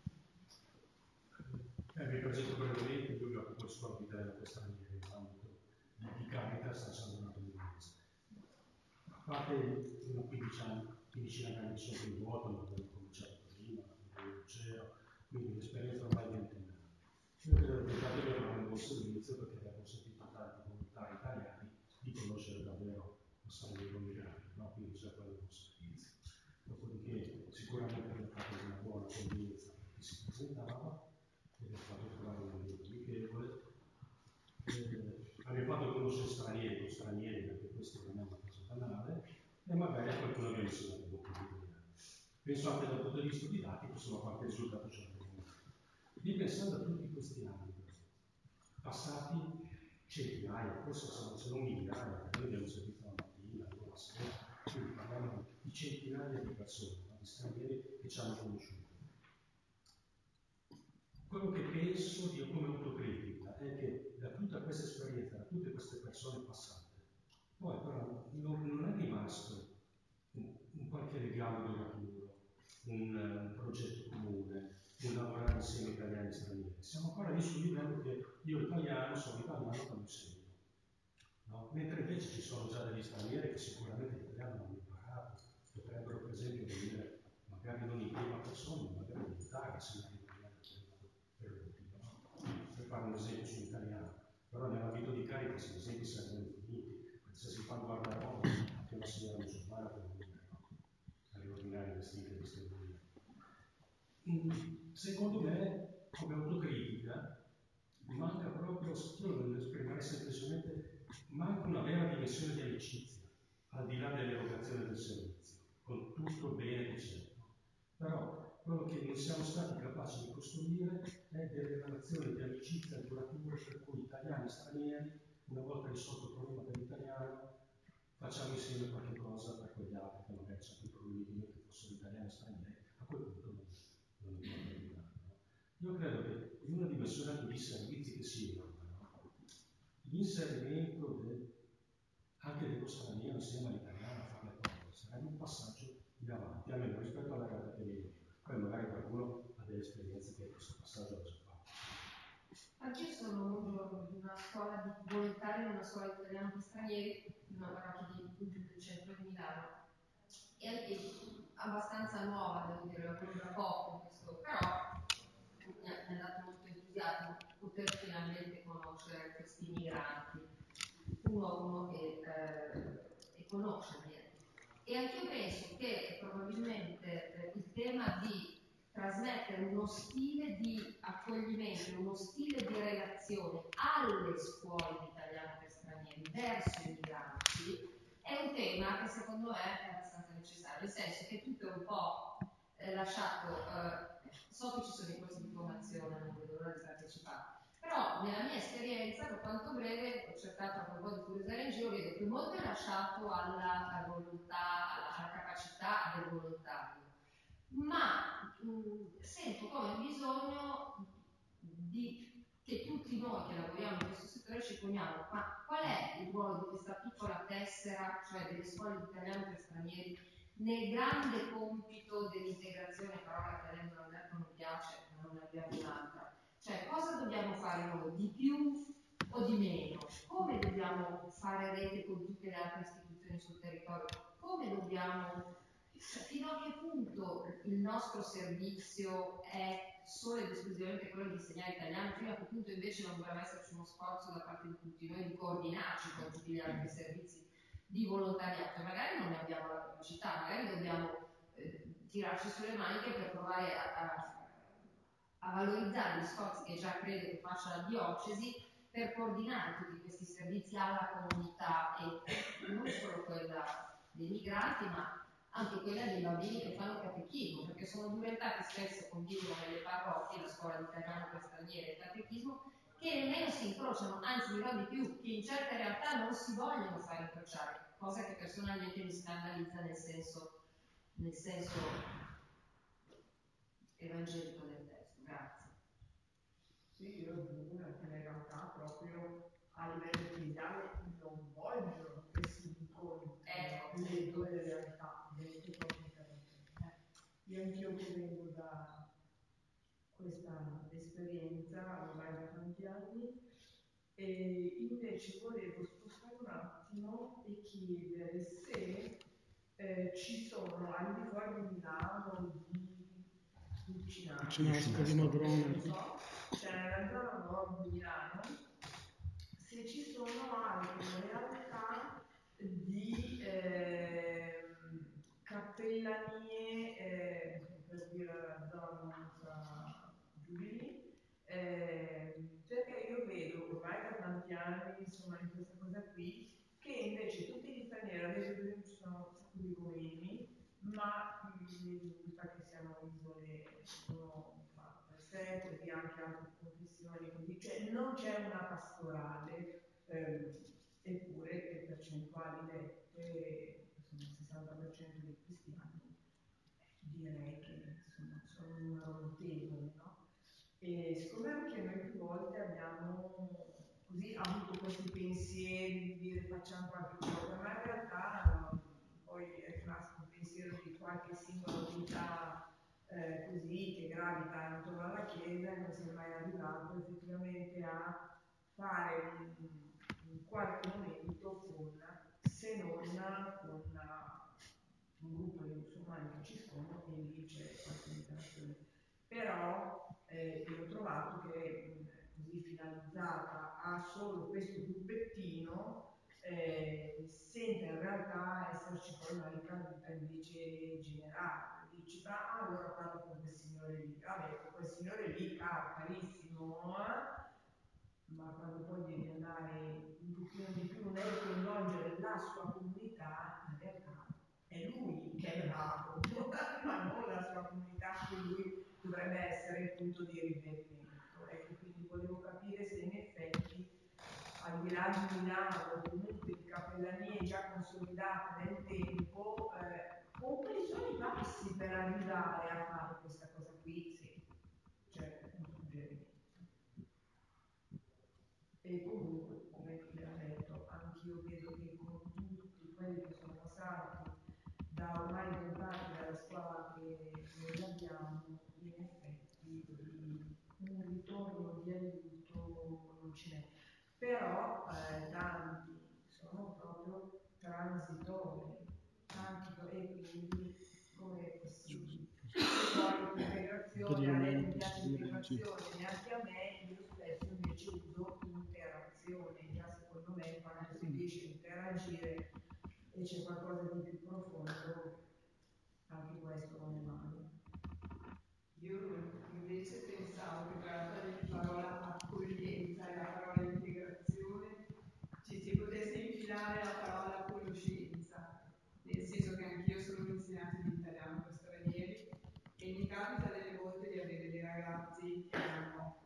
Eh, mi presento brevemente, io vi occupo solo di questa maniera in ambito di Caritas a San Donato di Venezia. A parte una quindicina di anni sotto in vuoto, ma avevo cominciato prima, non c'ero, quindi l'esperienza ormai ventennale. Io credo che davvero era un buon servizio perché abbiamo consentito a tanti comunitari italiani di conoscere davvero lo straniero migrante, no? Quindi c'è quello un servizio. Dopodiché sicuramente abbiamo fatto una buona convivenza per chi si presentava, abbiamo fatto trovare un ambiente amichevole, eh, abbiamo fatto conoscere stranieri con stranieri, perché questo non è una cosa banale, e magari a qualcuno abbiamo insegnato un po' più di italiano. Penso anche dal punto di vista didattico, insomma, qualche risultato c'è anche venuto. Ripensando a tutti questi anni passati, centinaia, forse se non migliaia, perché noi abbiamo sentito la mattina, la sera, quindi parliamo di centinaia di persone, no? Di stranieri che ci hanno conosciuto. Quello che penso, io come autocritica, è che da tutta questa esperienza, da tutte queste persone passate, Poi però non, non è rimasto un, un qualche legame duraturo, un, un progetto comune, un lavorare insieme italiani e stranieri. Siamo ancora lì sul livello che io italiano sono italiano quando insegno, no? Mentre invece ci sono già degli stranieri che sicuramente l'italiano non hanno imparato, potrebbero per esempio venire magari non in prima persona, ma magari in Italia, insegnare l'italiano per l'ultimo, no? Per fare un esempio sull'italiano. Però nell'ambito di Caritas gli esempi sarebbero infiniti, se si fa guardare anche una signora musulmana per venire, no? A riordinare i vestiti e distribuire. Secondo me, come autocritica, manca proprio, io devo esprimere semplicemente, manca una vera dimensione di amicizia, al di là dell'evocazione del servizio, con tutto il bene che c'è. Però quello che non siamo stati capaci di costruire è delle relazioni di amicizia durature per cui italiani e stranieri, una volta risolto il problema dell'italiano, facciamo insieme qualche cosa per quegli altri che magari c'è più problemi che fossero italiani e stranieri, a quel punto non, non è più terminato. No? Io credo che in una dimensione anche di servizi che si evolvono, l'inserimento del, anche dello straniero insieme all'italiano a fare le cose sarebbe un passaggio in avanti, almeno rispetto alla realtà che viene. Poi magari qualcuno ha delle esperienze che questo passaggio ha già fatto. Anch'io sono di una scuola di volontaria in una scuola di italiano per stranieri, una parrocchia di del centro di Milano, e è abbastanza nuova, devo dire, l'ho voluta poco questo, però mi ha, mi ha dato molto entusiasmo poter finalmente conoscere questi migranti, uno a uno e, eh, e conoscerli. E anche io penso che probabilmente eh, il tema di trasmettere uno stile di accoglimento, uno stile di relazione alle scuole di italiano per stranieri verso i migranti è un tema che secondo me è abbastanza necessario, nel senso che tutto è un po' eh, lasciato, eh, so che ci sono i corsi di formazione, non vedo l'ora di partecipare, però nella mia esperienza, per quanto breve, ho cercato un po' di curiosare in giro, vedo che molto è lasciato alla volontà, alla capacità del volontario, ma mh, sento come il bisogno di, che tutti noi che lavoriamo in questo settore ci poniamo, ma qual è il ruolo di questa piccola tessera, cioè delle scuole di italiano per stranieri, nel grande compito dell'integrazione, parola che a lei non piace, ma non ne abbiamo un'altra. Cioè, cosa dobbiamo fare noi? Di più o di meno? Come dobbiamo fare rete con tutte le altre istituzioni sul territorio? Come dobbiamo, fino a che punto il nostro servizio è solo ed esclusivamente quello di insegnare italiano, fino a che punto invece non dovrebbe esserci uno sforzo da parte di tutti noi di coordinarci con tutti gli altri servizi di volontariato? Magari non ne abbiamo la capacità, magari dobbiamo eh, tirarci sulle maniche per provare a, a, a valorizzare gli sforzi che già credo che faccia la diocesi per coordinare tutti questi servizi alla comunità e non solo quella dei migranti, ma anche quella dei bambini che fanno catechismo, perché sono diventati spesso convivono nelle parrocchie, la scuola di italiano per stranieri e il catechismo, che nemmeno si incrociano, anzi dirò di più, che in certe realtà non si vogliono fare incrociare, cosa che personalmente mi scandalizza nel senso, nel senso evangelico del testo. Grazie. Sì, io aggiungo che in realtà proprio a livello ecclesiale non vogliono che si incontrino ecco, le due realtà, dentro proprio eh. Io anch'io che vengo da questa esperienza ormai da tanti anni e invece volevo spostare un attimo e chiedere se eh, ci sono al di fuori di Milano, di Cucinasco, di Madrona, non so, c'è nella zona nord di Milano, se ci sono altre realtà di eh, cappellanie, eh, per dire la zona giubilì, eh, perché io vedo ormai da tanti anni insomma in questa cosa qui che invece tutti gli stranieri, adesso per esempio ci sono un sacco di romeni, ma mi sa che siano isole sono per sé, così anche altre confessioni, così, cioè non c'è una pastorale, ehm, eppure le percentuali dette sono il sessanta per cento dei cristiani, direi che insomma, sono un numero notevole, no? E siccome anche noi più volte abbiamo così ha avuto questi pensieri di dire facciamo qualche cosa, ma in realtà no, poi è rimasto un pensiero di qualche singola unità eh, così che gravita intorno alla Chiesa e non si è mai arrivato effettivamente a fare in, in qualche momento con, se non con una, un gruppo di musulmani che ci sono e lì c'è qualche interazione. Però eh, io ho trovato che mh, così finalizzata a solo questo gruppettino eh, sembra in realtà esserci poi una ricaduta invece generale. Dici, ah, allora parlo con quel signore lì, vabbè, con quel signore lì, caro, carissimo, eh? Ma quando poi devi andare un pochino di più nel coinvolgere la sua comunità, in realtà è lui che è bravo, ma non la sua comunità che lui dovrebbe essere il punto di riferimento. Ecco, quindi volevo capire se in effetti, al di là di Milano o comunque di cappellanie già consolidate nel tempo, eh, o quali sono i passi per arrivare a fare questa cosa qui? Sì, cioè, un suggerimento. E comunque, come vi ho detto, anch'io vedo che con tutti quelli che sono passati da ormai vent'anni dalla scuola che noi abbiamo, in effetti un ritorno di aiuto non ce n'è. Però eh, tanti sono proprio transitori, tanti, e quindi come possibile. Poi l'integrazione, a lei non piace l'integrazione, neanche a me, io spesso invece uso interazione, già secondo me quando si riesce a interagire e c'è qualcosa di più profondo, anche questo non è male. Io invece pensavo che tra la parola accoglienza e la parola integrazione ci si potesse infilare la parola conoscenza, nel senso che anch'io sono un insegnante di italiano per stranieri e mi capita delle volte di avere dei ragazzi che hanno,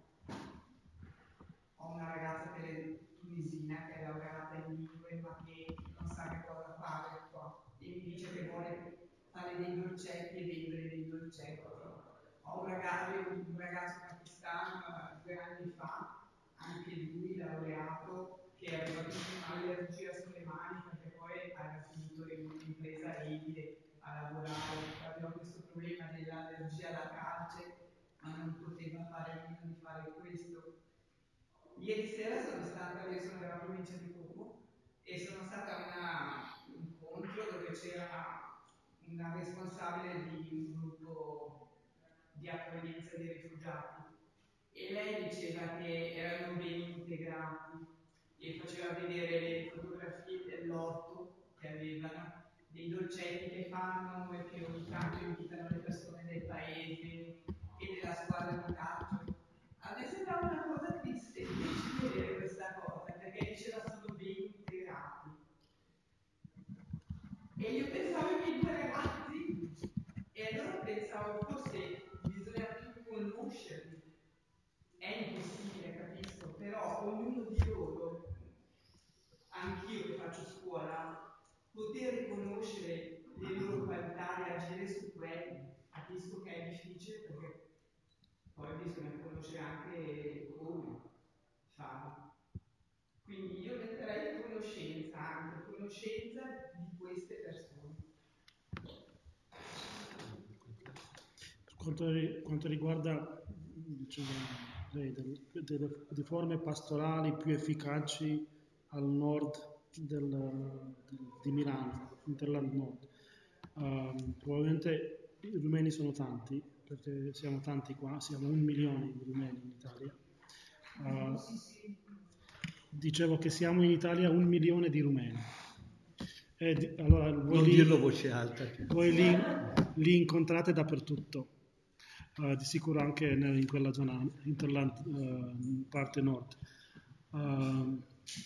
ho una ragazza che è tunisina che è laureata in lingue ma che non sa che cosa fare qua e mi dice che vuole fare dei dolcetti e vendere dei dolcetti. Ho un ragazzo, un ragazzo pakistano due anni fa, anche lui laureato, che aveva un'allergia sulle mani perché poi aveva finito in un'impresa edile a lavorare, aveva questo problema dell'allergia alla calce, ma non poteva fare a meno di fare questo. Ieri sera sono stata, io sono della provincia di Como, e sono stata a un incontro dove c'era una responsabile di un gruppo di accoglienza dei rifugiati e lei diceva che erano ben integrati e faceva vedere le fotografie dell'orto che avevano, dei dolcetti che fanno e che ogni tanto invitano le persone del paese e della squadra di calcio. A me sembrava una cosa triste invece vedere questa cosa perché diceva solo ben integrati e io pensavo ai miei due ragazzi e allora pensavo forse bisogna più conoscerli. È impossibile, capisco, però ognuno di loro, anch'io che faccio scuola, poter riconoscere le loro qualità e agire su quelle, capisco che è difficile perché poi bisogna conoscere anche come farlo. Quindi io metterei conoscenza, anche conoscenza di queste persone. Per quanto, quanto riguarda diciamo, le, delle, delle, delle forme pastorali più efficaci al nord del, del, di Milano, Interland Nord, uh, probabilmente i rumeni sono tanti, perché siamo tanti qua, siamo un milione di rumeni in Italia. Uh, dicevo che siamo in Italia un milione di rumeni. E di, allora, voi non li, dirlo a voce alta. Voi li, li incontrate dappertutto, uh, di sicuro anche nel, in quella zona, Interland, uh, parte nord. Uh,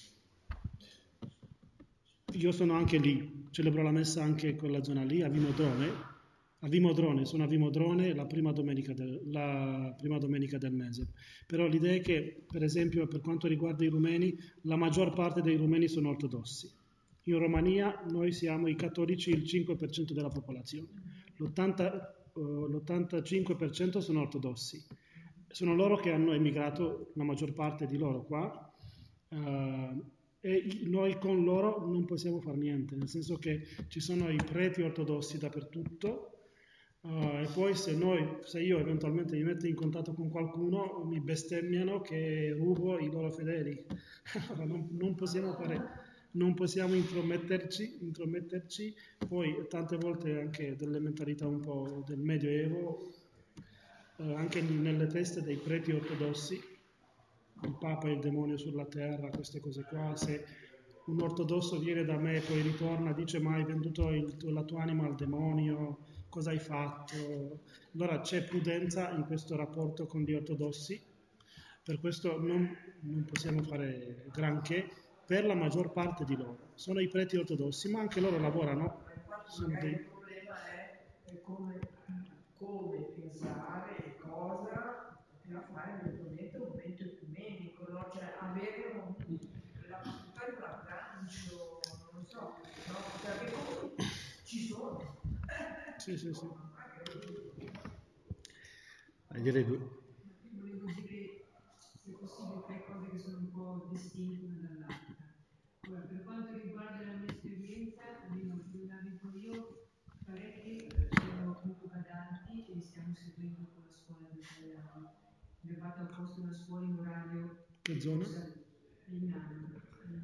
io sono anche lì, celebro la messa anche in quella zona lì, a Vimodrone. A Vimodrone, sono a Vimodrone la prima domenica del, la prima domenica del mese. Però l'idea è che, per esempio, per quanto riguarda i rumeni, la maggior parte dei rumeni sono ortodossi. In Romania noi siamo i cattolici il cinque per cento della popolazione, l'ottanta, uh, l'ottantacinque per cento sono ortodossi. Sono loro che hanno emigrato, la maggior parte di loro qua, Uh, e noi con loro non possiamo fare niente, nel senso che ci sono i preti ortodossi dappertutto, uh, e poi se, noi, se io eventualmente mi metto in contatto con qualcuno mi bestemmiano che rubo i loro fedeli. non, non possiamo fare, non possiamo intrometterci, intrometterci, poi tante volte anche delle mentalità un po' del Medioevo, uh, anche nelle teste dei preti ortodossi, il Papa e il demonio sulla terra, queste cose qua. Se un ortodosso viene da me e poi ritorna e dice ma hai venduto il tuo, la tua anima al demonio, cosa hai fatto? Allora c'è prudenza in questo rapporto con gli ortodossi, per questo non, non possiamo fare granché per la maggior parte di loro. Sono i preti ortodossi, ma anche loro lavorano. Sono dei... Il problema è come, come pensare e cosa poteva fare eventualmente un momento ecumenico, no? Cioè avere un, la possibilità di un abbraccio, non lo so, no? Perché comunque ci sono. Sì, sì, sì. Direi due. Volevo dire, se possibile, tre cose che sono un po' distinte una dall'altra. Ora, per quanto riguarda la mia esperienza, almeno più da dico io, parecchi sono appunto badanti e stiamo seguendo con la scuola di italiano. Abbiamo fatto apposta una scuola in orario che zona? Milano.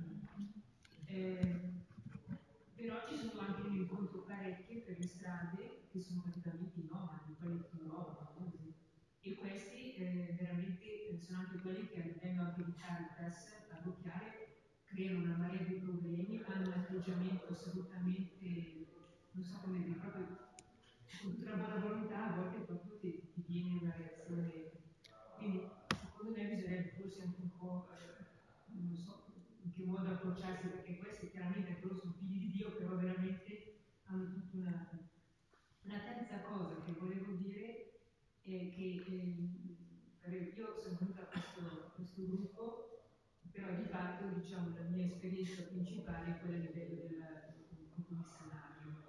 Eh, però ci sono anche in incontro parecchie per le strade che sono praticamente nomadi, quelli più nuovi, e questi eh, veramente sono anche quelli che a livello anche di Caritas parrocchiale creano una marea di problemi, hanno un atteggiamento assolutamente, non so come dire, proprio con tutta la buona volontà, a volte proprio ti, ti viene una reazione. Quindi secondo me bisognerebbe forse anche un po', eh, non so in che modo approcciarsi, perché questi chiaramente loro sono figli di Dio, però veramente hanno tutta una... Una terza cosa che volevo dire è che eh, io sono venuta a questo, a questo gruppo, però di fatto diciamo, la mia esperienza principale è quella a livello del, del gruppo missionario.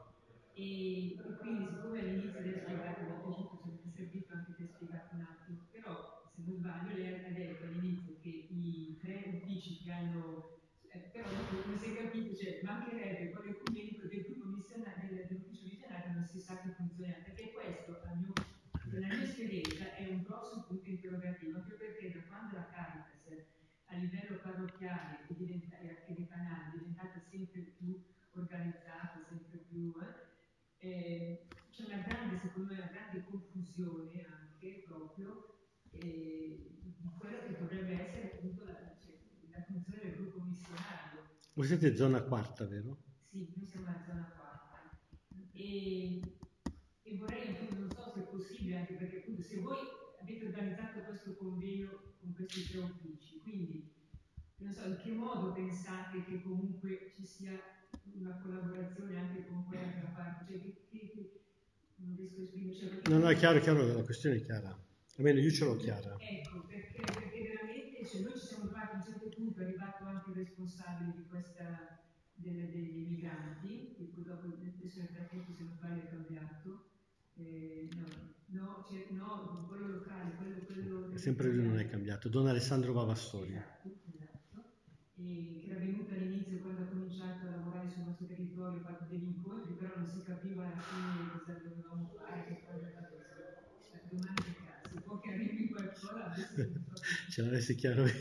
E, e quindi siccome all'inizio lei ha spiegato, mi è piaciuto, se mi è servito anche per spiegare un attimo, però se non sbaglio lei ha detto all'inizio che i tre uffici che hanno... Eh, però non si è capito, cioè mancherebbe poi il documento del gruppo missionario, del, dell'ufficio missionario non si sa che funziona, perché questo, a mio, nella mia esperienza, è un grosso punto interrogativo, anche perché da quando la Caritas a livello parrocchiale e anche dei canali è diventata sempre più organizzata, sempre più... Eh, eh, c'è una grande, secondo me, una grande confusione anche proprio eh, di quello che dovrebbe essere appunto la, cioè, la funzione del gruppo missionario. Voi siete zona quarta, vero? Sì, noi siamo alla zona quarta. E, e vorrei, appunto, non so se è possibile, anche perché appunto se voi avete organizzato questo convegno con questi tre uffici, quindi non so in che modo pensate che comunque ci sia una collaborazione anche con quell'altra parte, cioè che, che, che non riesco a esprimere. No, no, è chiaro, è chiaro, la questione è chiara. Almeno io ce l'ho chiara. Ecco, perché, perché veramente cioè, noi ci siamo trovati a un certo punto, è arrivato anche il responsabile di questa, delle, degli immigranti, che poi dopo adesso nel frattempo se non sbaglio è cambiato. Eh, no, no, cioè, no, quello locale, quello, quello sempre lui non è cambiato, Don Alessandro Vavassori. Esatto, esatto. E che era venuto all'inizio quando ha cominciato a lavorare sul nostro territorio, ha fatto degli incontri, però non si capiva alla fine cosa dovevamo fare, che cosa era la domanda di cazzo, può che arrivi qualcosa, ce l'avessi chiaro io.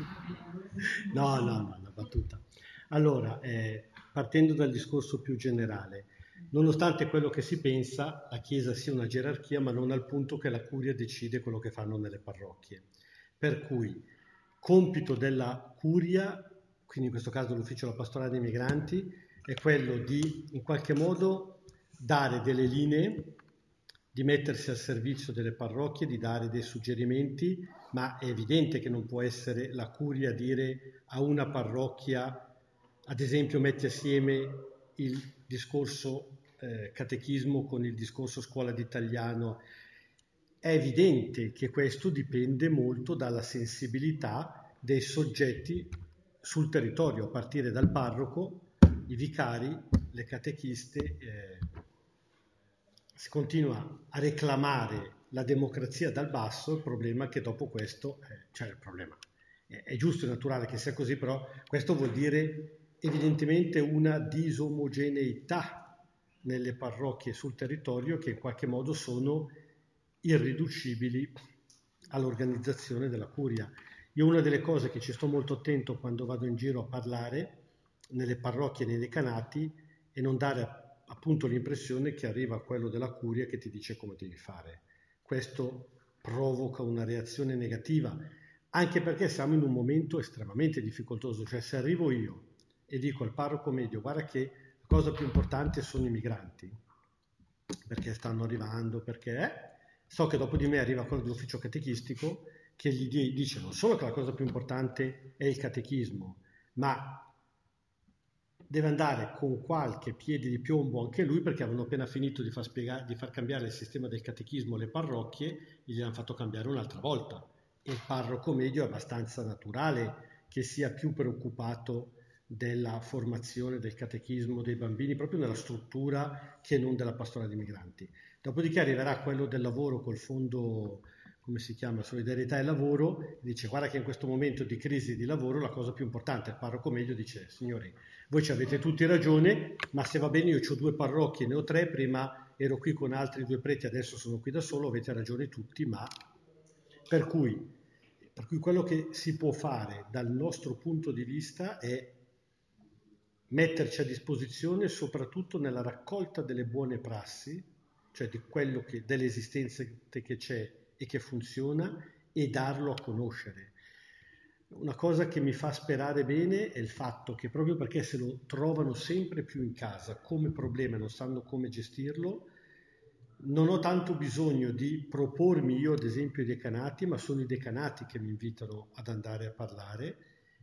No, no, no, una battuta. Allora, eh, partendo dal discorso più generale, nonostante quello che si pensa, la Chiesa sia una gerarchia, ma non al punto che la curia decide quello che fanno nelle parrocchie. Per cui, compito della curia, quindi in questo caso l'ufficio della pastorale dei migranti, è quello di, in qualche modo, dare delle linee, di mettersi al servizio delle parrocchie, di dare dei suggerimenti, ma è evidente che non può essere la curia a dire a una parrocchia, ad esempio, metti assieme il discorso eh, catechismo con il discorso scuola d'italiano. È evidente che questo dipende molto dalla sensibilità dei soggetti sul territorio, a partire dal parroco, i vicari, le catechiste. Eh, si continua a reclamare la democrazia dal basso, il problema è che dopo questo, eh, cioè il problema, è giusto e naturale che sia così, però questo vuol dire evidentemente una disomogeneità nelle parrocchie sul territorio che in qualche modo sono irriducibili all'organizzazione della curia. Io una delle cose che ci sto molto attento quando vado in giro a parlare nelle parrocchie e nei decanati è non dare appunto l'impressione che arriva quello della curia che ti dice come devi fare. Questo provoca una reazione negativa, anche perché siamo in un momento estremamente difficoltoso, cioè se arrivo io e dico al parroco medio guarda che la cosa più importante sono i migranti, perché stanno arrivando, perché è, so che dopo di me arriva quello dell'ufficio catechistico che gli dice non solo che la cosa più importante è il catechismo, ma deve andare con qualche piede di piombo anche lui, perché avevano appena finito di far, spiegare, di far cambiare il sistema del catechismo alle parrocchie e gli hanno fatto cambiare un'altra volta. E il parroco medio è abbastanza naturale che sia più preoccupato della formazione del catechismo dei bambini, proprio nella struttura, che non della pastorale dei migranti. Dopodiché arriverà quello del lavoro col fondo, come si chiama, solidarietà e lavoro, e dice guarda che in questo momento di crisi di lavoro la cosa più importante, il parroco medio dice signori, voi ci avete tutti ragione, ma se va bene io ho due parrocchie, ne ho tre, prima ero qui con altri due preti, adesso sono qui da solo, avete ragione tutti, ma per cui, per cui quello che si può fare dal nostro punto di vista è metterci a disposizione soprattutto nella raccolta delle buone prassi, cioè di quello che, delle esistenze che c'è e che funziona, e darlo a conoscere. Una cosa che mi fa sperare bene è il fatto che proprio perché se lo trovano sempre più in casa come problema e non sanno come gestirlo, non ho tanto bisogno di propormi io ad esempio i decanati, ma sono i decanati che mi invitano ad andare a parlare,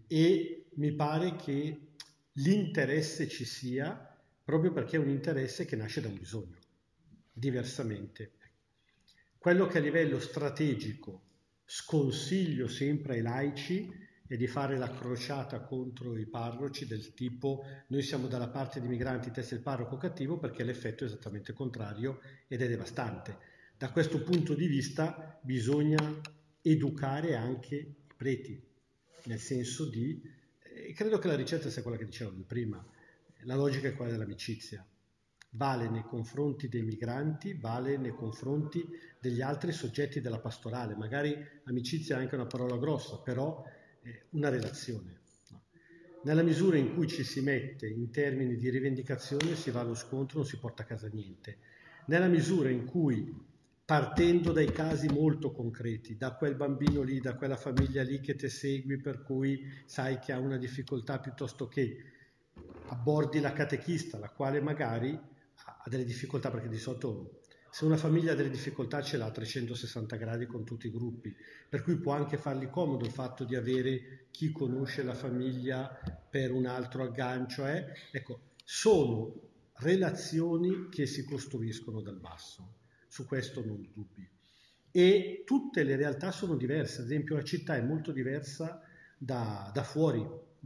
e mi pare che l'interesse ci sia proprio perché è un interesse che nasce da un bisogno, diversamente. Quello che a livello strategico sconsiglio sempre ai laici è di fare la crociata contro i parroci del tipo noi siamo dalla parte dei migranti, te sei il parroco cattivo, perché l'effetto è esattamente contrario ed è devastante. Da questo punto di vista bisogna educare anche i preti, nel senso di, e credo che la ricetta sia quella che dicevo prima, la logica è quella dell'amicizia. Vale nei confronti dei migranti, vale nei confronti degli altri soggetti della pastorale. Magari amicizia è anche una parola grossa, però è una relazione. No? Nella misura in cui ci si mette in termini di rivendicazione si va allo scontro, non si porta a casa niente. Nella misura in cui, partendo dai casi molto concreti, da quel bambino lì, da quella famiglia lì che te segui, per cui sai che ha una difficoltà, piuttosto che abbordi la catechista, la quale magari ha delle difficoltà, perché di solito se una famiglia ha delle difficoltà ce l'ha a trecentosessanta gradi con tutti i gruppi, per cui può anche fargli comodo il fatto di avere chi conosce la famiglia per un altro aggancio. Eh? Ecco, sono relazioni che si costruiscono dal basso, su questo non ho dubbi. E tutte le realtà sono diverse, ad esempio la città è molto diversa da, da fuori.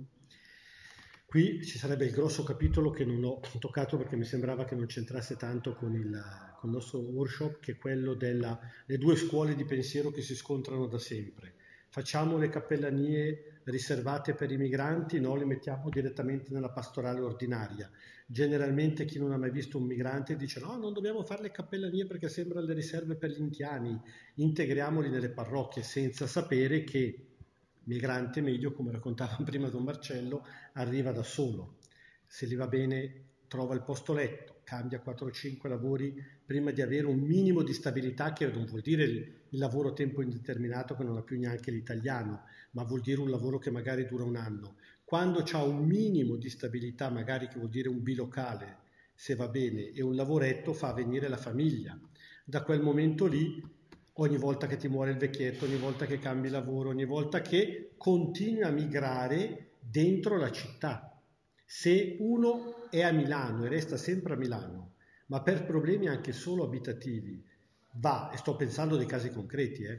Qui ci sarebbe il grosso capitolo che non ho toccato perché mi sembrava che non c'entrasse tanto con il, con il nostro workshop, che è quello delle due scuole di pensiero che si scontrano da sempre. Facciamo le cappellanie riservate per i migranti, no, le mettiamo direttamente nella pastorale ordinaria. Generalmente chi non ha mai visto un migrante dice no, non dobbiamo fare le cappellanie perché sembrano le riserve per gli indiani, integriamoli nelle parrocchie, senza sapere che migrante medio, come raccontava prima Don Marcello, arriva da solo. Se gli va bene trova il posto letto, cambia quattro o cinque lavori prima di avere un minimo di stabilità, che non vuol dire il, il lavoro a tempo indeterminato che non ha più neanche l'italiano, ma vuol dire un lavoro che magari dura un anno. Quando c'ha un minimo di stabilità, magari che vuol dire un bilocale, se va bene, e un lavoretto, fa venire la famiglia. Da quel momento lì, ogni volta che ti muore il vecchietto, ogni volta che cambi lavoro, ogni volta che continui a migrare dentro la città. Se uno è a Milano e resta sempre a Milano, ma per problemi anche solo abitativi, va, e sto pensando dei casi concreti, eh,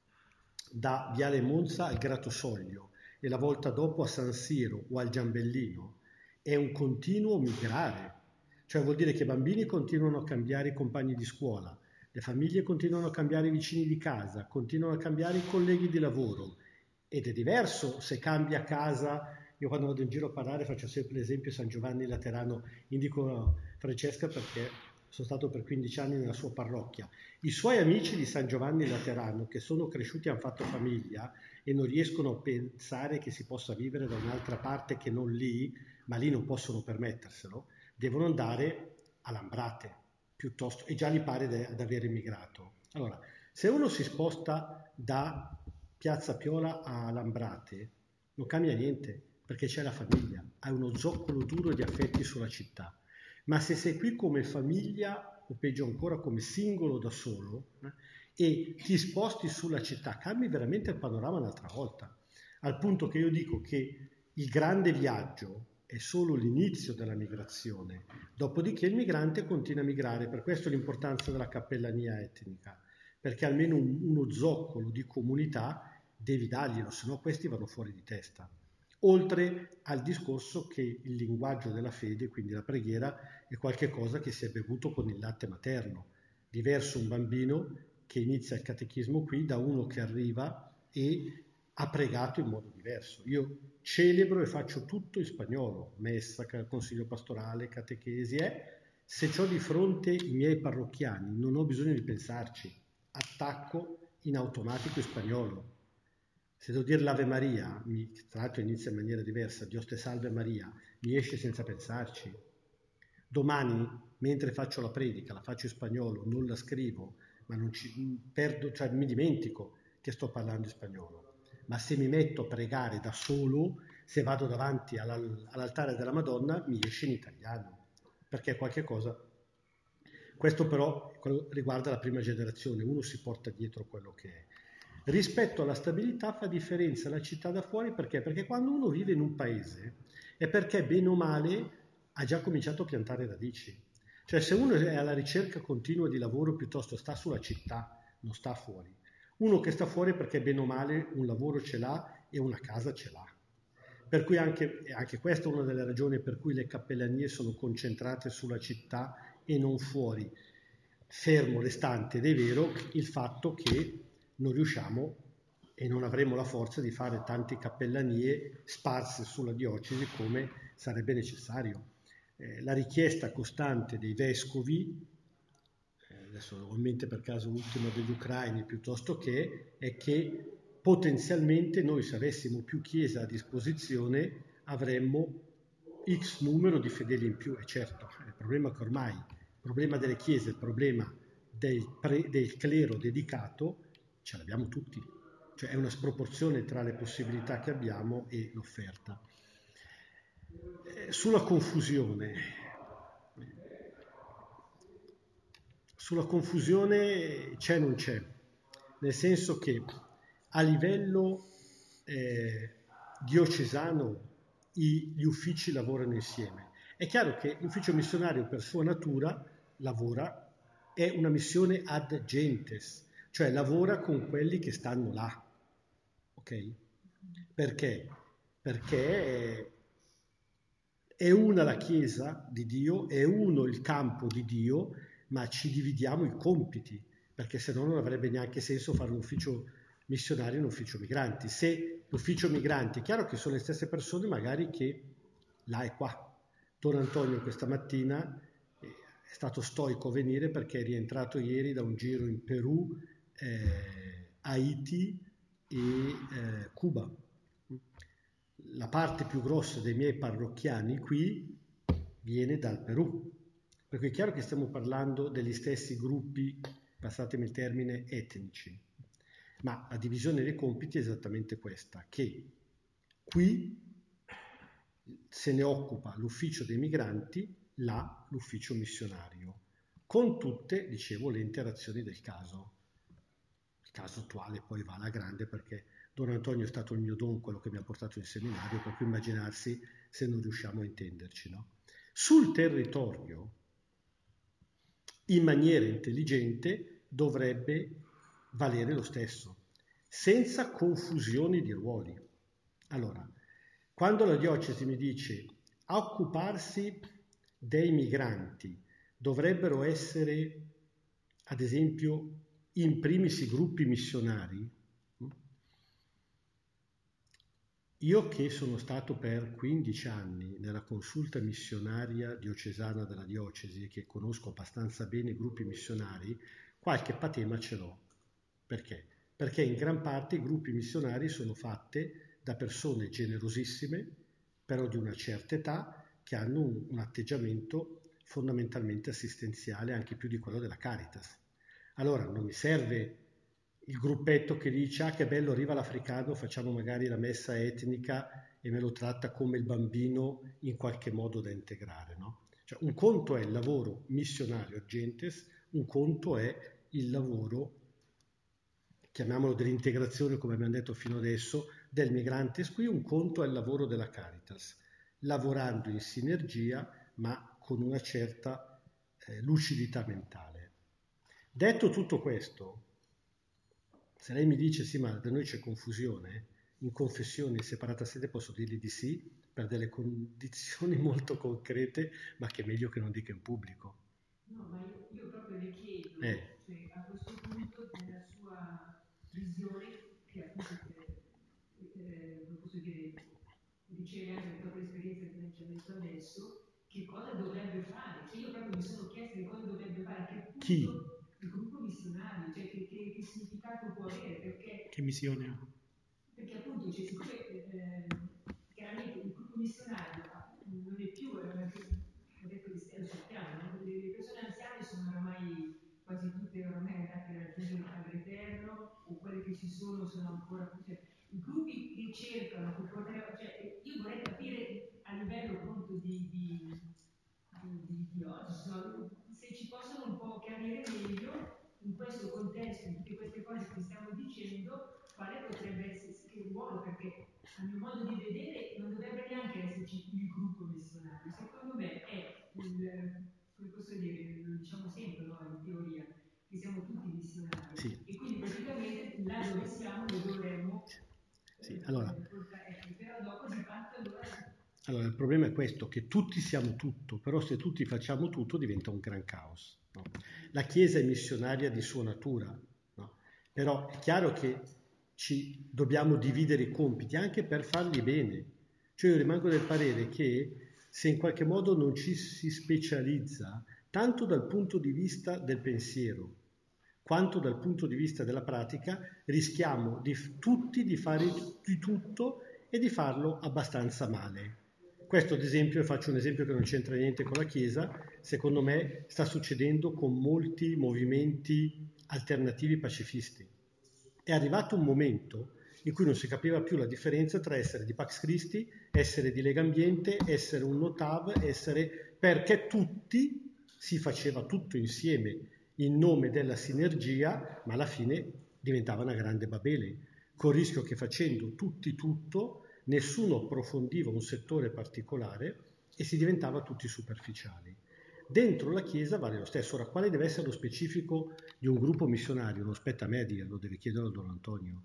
da Viale Monza al Gratosoglio e la volta dopo a San Siro o al Giambellino, è un continuo migrare. Cioè vuol dire che i bambini continuano a cambiare i compagni di scuola, le famiglie continuano a cambiare i vicini di casa, continuano a cambiare i colleghi di lavoro, ed è diverso se cambia casa. Io quando vado in giro a parlare faccio sempre l'esempio San Giovanni Laterano, indico Francesca perché sono stato per quindici anni nella sua parrocchia. I suoi amici di San Giovanni Laterano, che sono cresciuti e hanno fatto famiglia e non riescono a pensare che si possa vivere da un'altra parte che non lì, ma lì non possono permetterselo, devono andare a Lambrate piuttosto, e già gli pare di aver immigrato. Allora, se uno si sposta da Piazza Piola a Lambrate, non cambia niente, perché c'è la famiglia, hai uno zoccolo duro di affetti sulla città. Ma se sei qui come famiglia, o peggio ancora come singolo da solo, eh, e ti sposti sulla città, cambi veramente il panorama un'altra volta. Al punto che io dico che il grande viaggio è solo l'inizio della migrazione, dopodiché il migrante continua a migrare. Per questo l'importanza della cappellania etnica, perché almeno un, uno zoccolo di comunità devi darglielo, se no questi vanno fuori di testa. Oltre al discorso che il linguaggio della fede, quindi la preghiera, è qualcosa che si è bevuto con il latte materno. Diverso un bambino che inizia il catechismo qui da uno che arriva e ha pregato in modo diverso. Io celebro e faccio tutto in spagnolo, messa, consiglio pastorale, catechesi, eh? Se ho di fronte i miei parrocchiani non ho bisogno di pensarci, attacco in automatico in spagnolo. Se devo dire l'Ave Maria, mi, tra l'altro inizia in maniera diversa, Dios te salve Maria, mi esce senza pensarci. Domani, mentre faccio la predica, la faccio in spagnolo, non la scrivo, ma non ci perdo, cioè mi dimentico che sto parlando in spagnolo. Ma se mi metto a pregare da solo, se vado davanti all'altare della Madonna, mi esce in italiano, perché è qualche cosa. Questo però riguarda la prima generazione, uno si porta dietro quello che è. Rispetto alla stabilità fa differenza la città da fuori, perché? Perché quando uno vive in un paese è perché bene o male ha già cominciato a piantare radici. Cioè se uno è alla ricerca continua di lavoro piuttosto sta sulla città, non sta fuori. Uno che sta fuori è perché bene o male un lavoro ce l'ha e una casa ce l'ha. Per cui anche, anche questa è una delle ragioni per cui le cappellanie sono concentrate sulla città e non fuori. Fermo restante ed è vero il fatto che non riusciamo e non avremo la forza di fare tante cappellanie sparse sulla diocesi come sarebbe necessario. Eh, la richiesta costante dei vescovi, eh, adesso ho in mente per caso l'ultimo degli ucraini piuttosto che, è che potenzialmente noi se avessimo più chiesa a disposizione avremmo X numero di fedeli in più. E certo, il problema è che ormai il problema delle chiese, il problema del, pre, del clero dedicato ce l'abbiamo tutti, cioè è una sproporzione tra le possibilità che abbiamo e l'offerta. Eh, sulla confusione, sulla confusione c'è o non c'è, nel senso che a livello eh, diocesano i, gli uffici lavorano insieme. È chiaro che l'ufficio missionario per sua natura lavora, è una missione ad gentes, cioè lavora con quelli che stanno là, ok? Perché? Perché è una la Chiesa di Dio, è uno il campo di Dio, ma ci dividiamo i compiti, perché se no non avrebbe neanche senso fare un ufficio missionario e un ufficio migranti. Se l'ufficio migranti, è chiaro che sono le stesse persone magari che là e qua. Don Antonio questa mattina è stato stoico a venire perché è rientrato ieri da un giro in Perù, eh, Haiti e eh, Cuba. La parte più grossa dei miei parrocchiani qui viene dal Perù, perché è chiaro che stiamo parlando degli stessi gruppi, passatemi il termine, etnici, ma la divisione dei compiti è esattamente questa, che qui se ne occupa l'ufficio dei migranti, là l'ufficio missionario, con tutte, dicevo, le interazioni del caso. Il caso attuale poi va alla grande perché Don Antonio è stato il mio don, quello che mi ha portato in seminario, per cui immaginarsi se non riusciamo a intenderci, no? Sul territorio, in maniera intelligente, dovrebbe valere lo stesso, senza confusioni di ruoli. Allora, quando la diocesi mi dice a occuparsi dei migranti dovrebbero essere, ad esempio, in primis i gruppi missionari, Io che sono stato per quindici anni nella consulta missionaria diocesana della diocesi e che conosco abbastanza bene i gruppi missionari, qualche patema ce l'ho. Perché? Perché in gran parte i gruppi missionari sono fatti da persone generosissime, però di una certa età, che hanno un, un atteggiamento fondamentalmente assistenziale, anche più di quello della Caritas. Allora non mi serve il gruppetto che dice ah che bello arriva l'africano, facciamo magari la messa etnica e me lo tratta come il bambino in qualche modo da integrare, no? Cioè, un conto è il lavoro missionario urgentes, un conto è il lavoro, chiamiamolo dell'integrazione come abbiamo detto fino adesso, del migrante qui, un conto è il lavoro della Caritas, lavorando in sinergia ma con una certa eh, lucidità mentale. Detto tutto questo, se lei mi dice sì ma da noi c'è confusione, in confessione in separata sede posso dirgli di sì per delle condizioni molto concrete, ma che è meglio che non dica in pubblico. No, ma io, io proprio le chiedo, Eh. cioè, a questo punto nella sua visione, che appunto eh, eh, non posso dire, riceve anche la propria esperienza che ci ha detto adesso, che cosa dovrebbe fare? Cioè io proprio mi sono chiesto che cosa dovrebbe fare, a che punto Chi? il gruppo missionario, cioè che, che, che significato può avere, perché... Che missione ha? Perché appunto, cioè, siccome eh, chiaramente il gruppo missionario non è più, eh, ho detto che lo sappiamo, no? le, le persone anziane sono oramai quasi tutte oramai andate a raggiungere il Padre Eterno, o quelle che ci sono sono ancora, cioè, i gruppi che cercano, che potrebbero, cioè, io vorrei capire a livello appunto di, di, di, di, di oggi, no? Se ci possono un po' chiarire meglio in questo contesto, in tutte queste cose che stiamo dicendo, quale potrebbe essere il ruolo, perché a mio modo di vedere non dovrebbe neanche esserci il gruppo missionario, secondo me è il, come posso dire, lo diciamo sempre, no? In teoria, che siamo tutti missionari, Sì. e quindi praticamente là dove siamo lo dovremmo sì, allora, eh, portare, però dopo di fatto allora... Allora, il problema è questo, che tutti siamo tutto, però se tutti facciamo tutto diventa un gran caos. No? La Chiesa è missionaria di sua natura, no? Però è chiaro che ci dobbiamo dividere i compiti anche per farli bene. Cioè io rimango del parere che se in qualche modo non ci si specializza, tanto dal punto di vista del pensiero, quanto dal punto di vista della pratica, rischiamo di, tutti di fare di tutto e di farlo abbastanza male. Questo ad esempio, faccio un esempio che non c'entra niente con la Chiesa, secondo me sta succedendo con molti movimenti alternativi pacifisti. È arrivato un momento in cui non si capiva più la differenza tra essere di Pax Christi, essere di Lega Ambiente, essere un Notav, essere... perché tutti si faceva tutto insieme in nome della sinergia, ma alla fine diventava una grande Babele, col rischio che facendo tutti tutto nessuno approfondiva un settore particolare e si diventava tutti superficiali. Dentro la Chiesa vale lo stesso. Ora, quale deve essere lo specifico di un gruppo missionario? Non spetta a me a dirlo, deve chiederlo a Don Antonio.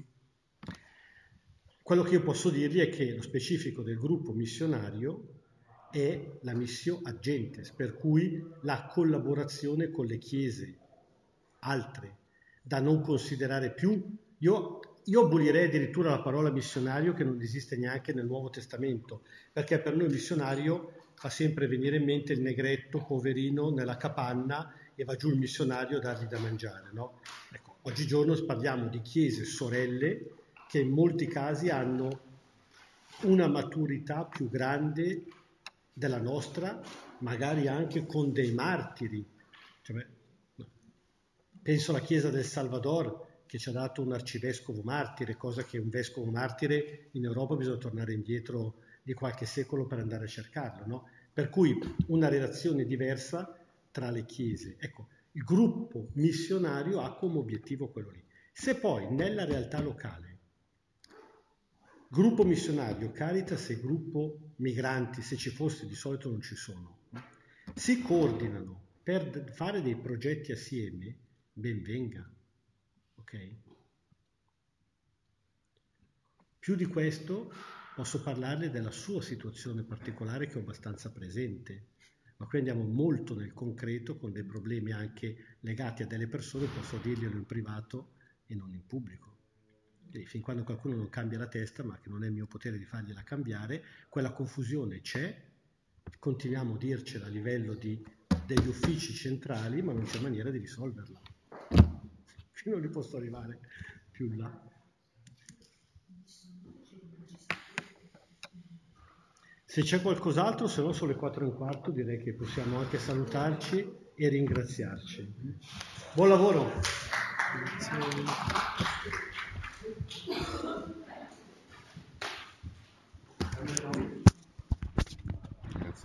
Quello che io posso dirgli è che lo specifico del gruppo missionario è la missio agentes, per cui la collaborazione con le chiese altre, da non considerare più. Io Io abolirei addirittura la parola missionario, che non esiste neanche nel Nuovo Testamento, perché per noi missionario fa sempre venire in mente il negretto poverino nella capanna e va giù il missionario a dargli da mangiare, no? Ecco, oggigiorno parliamo di chiese sorelle che in molti casi hanno una maturità più grande della nostra, magari anche con dei martiri. Cioè, no. Penso alla Chiesa del Salvador, che ci ha dato un arcivescovo martire, cosa che un vescovo martire in Europa bisogna tornare indietro di qualche secolo per andare a cercarlo, no? Per cui una relazione diversa tra le chiese. Ecco, il gruppo missionario ha come obiettivo quello lì. Se poi nella realtà locale, gruppo missionario, Caritas e gruppo migranti, se ci fosse, di solito non ci sono, no? Si coordinano per fare dei progetti assieme, ben venga. Ok? Più di questo posso parlarle della sua situazione particolare che ho abbastanza presente, ma qui andiamo molto nel concreto con dei problemi anche legati a delle persone, posso dirglielo in privato e non in pubblico. E fin quando qualcuno non cambia la testa, ma che non è il mio potere di fargliela cambiare, quella confusione c'è, continuiamo a dircela a livello di, degli uffici centrali, ma non c'è maniera di risolverla. Fino non li posso arrivare più là. Se c'è qualcos'altro, se no sono le quattro e un quarto, direi che possiamo anche salutarci e ringraziarci. Buon lavoro! Grazie.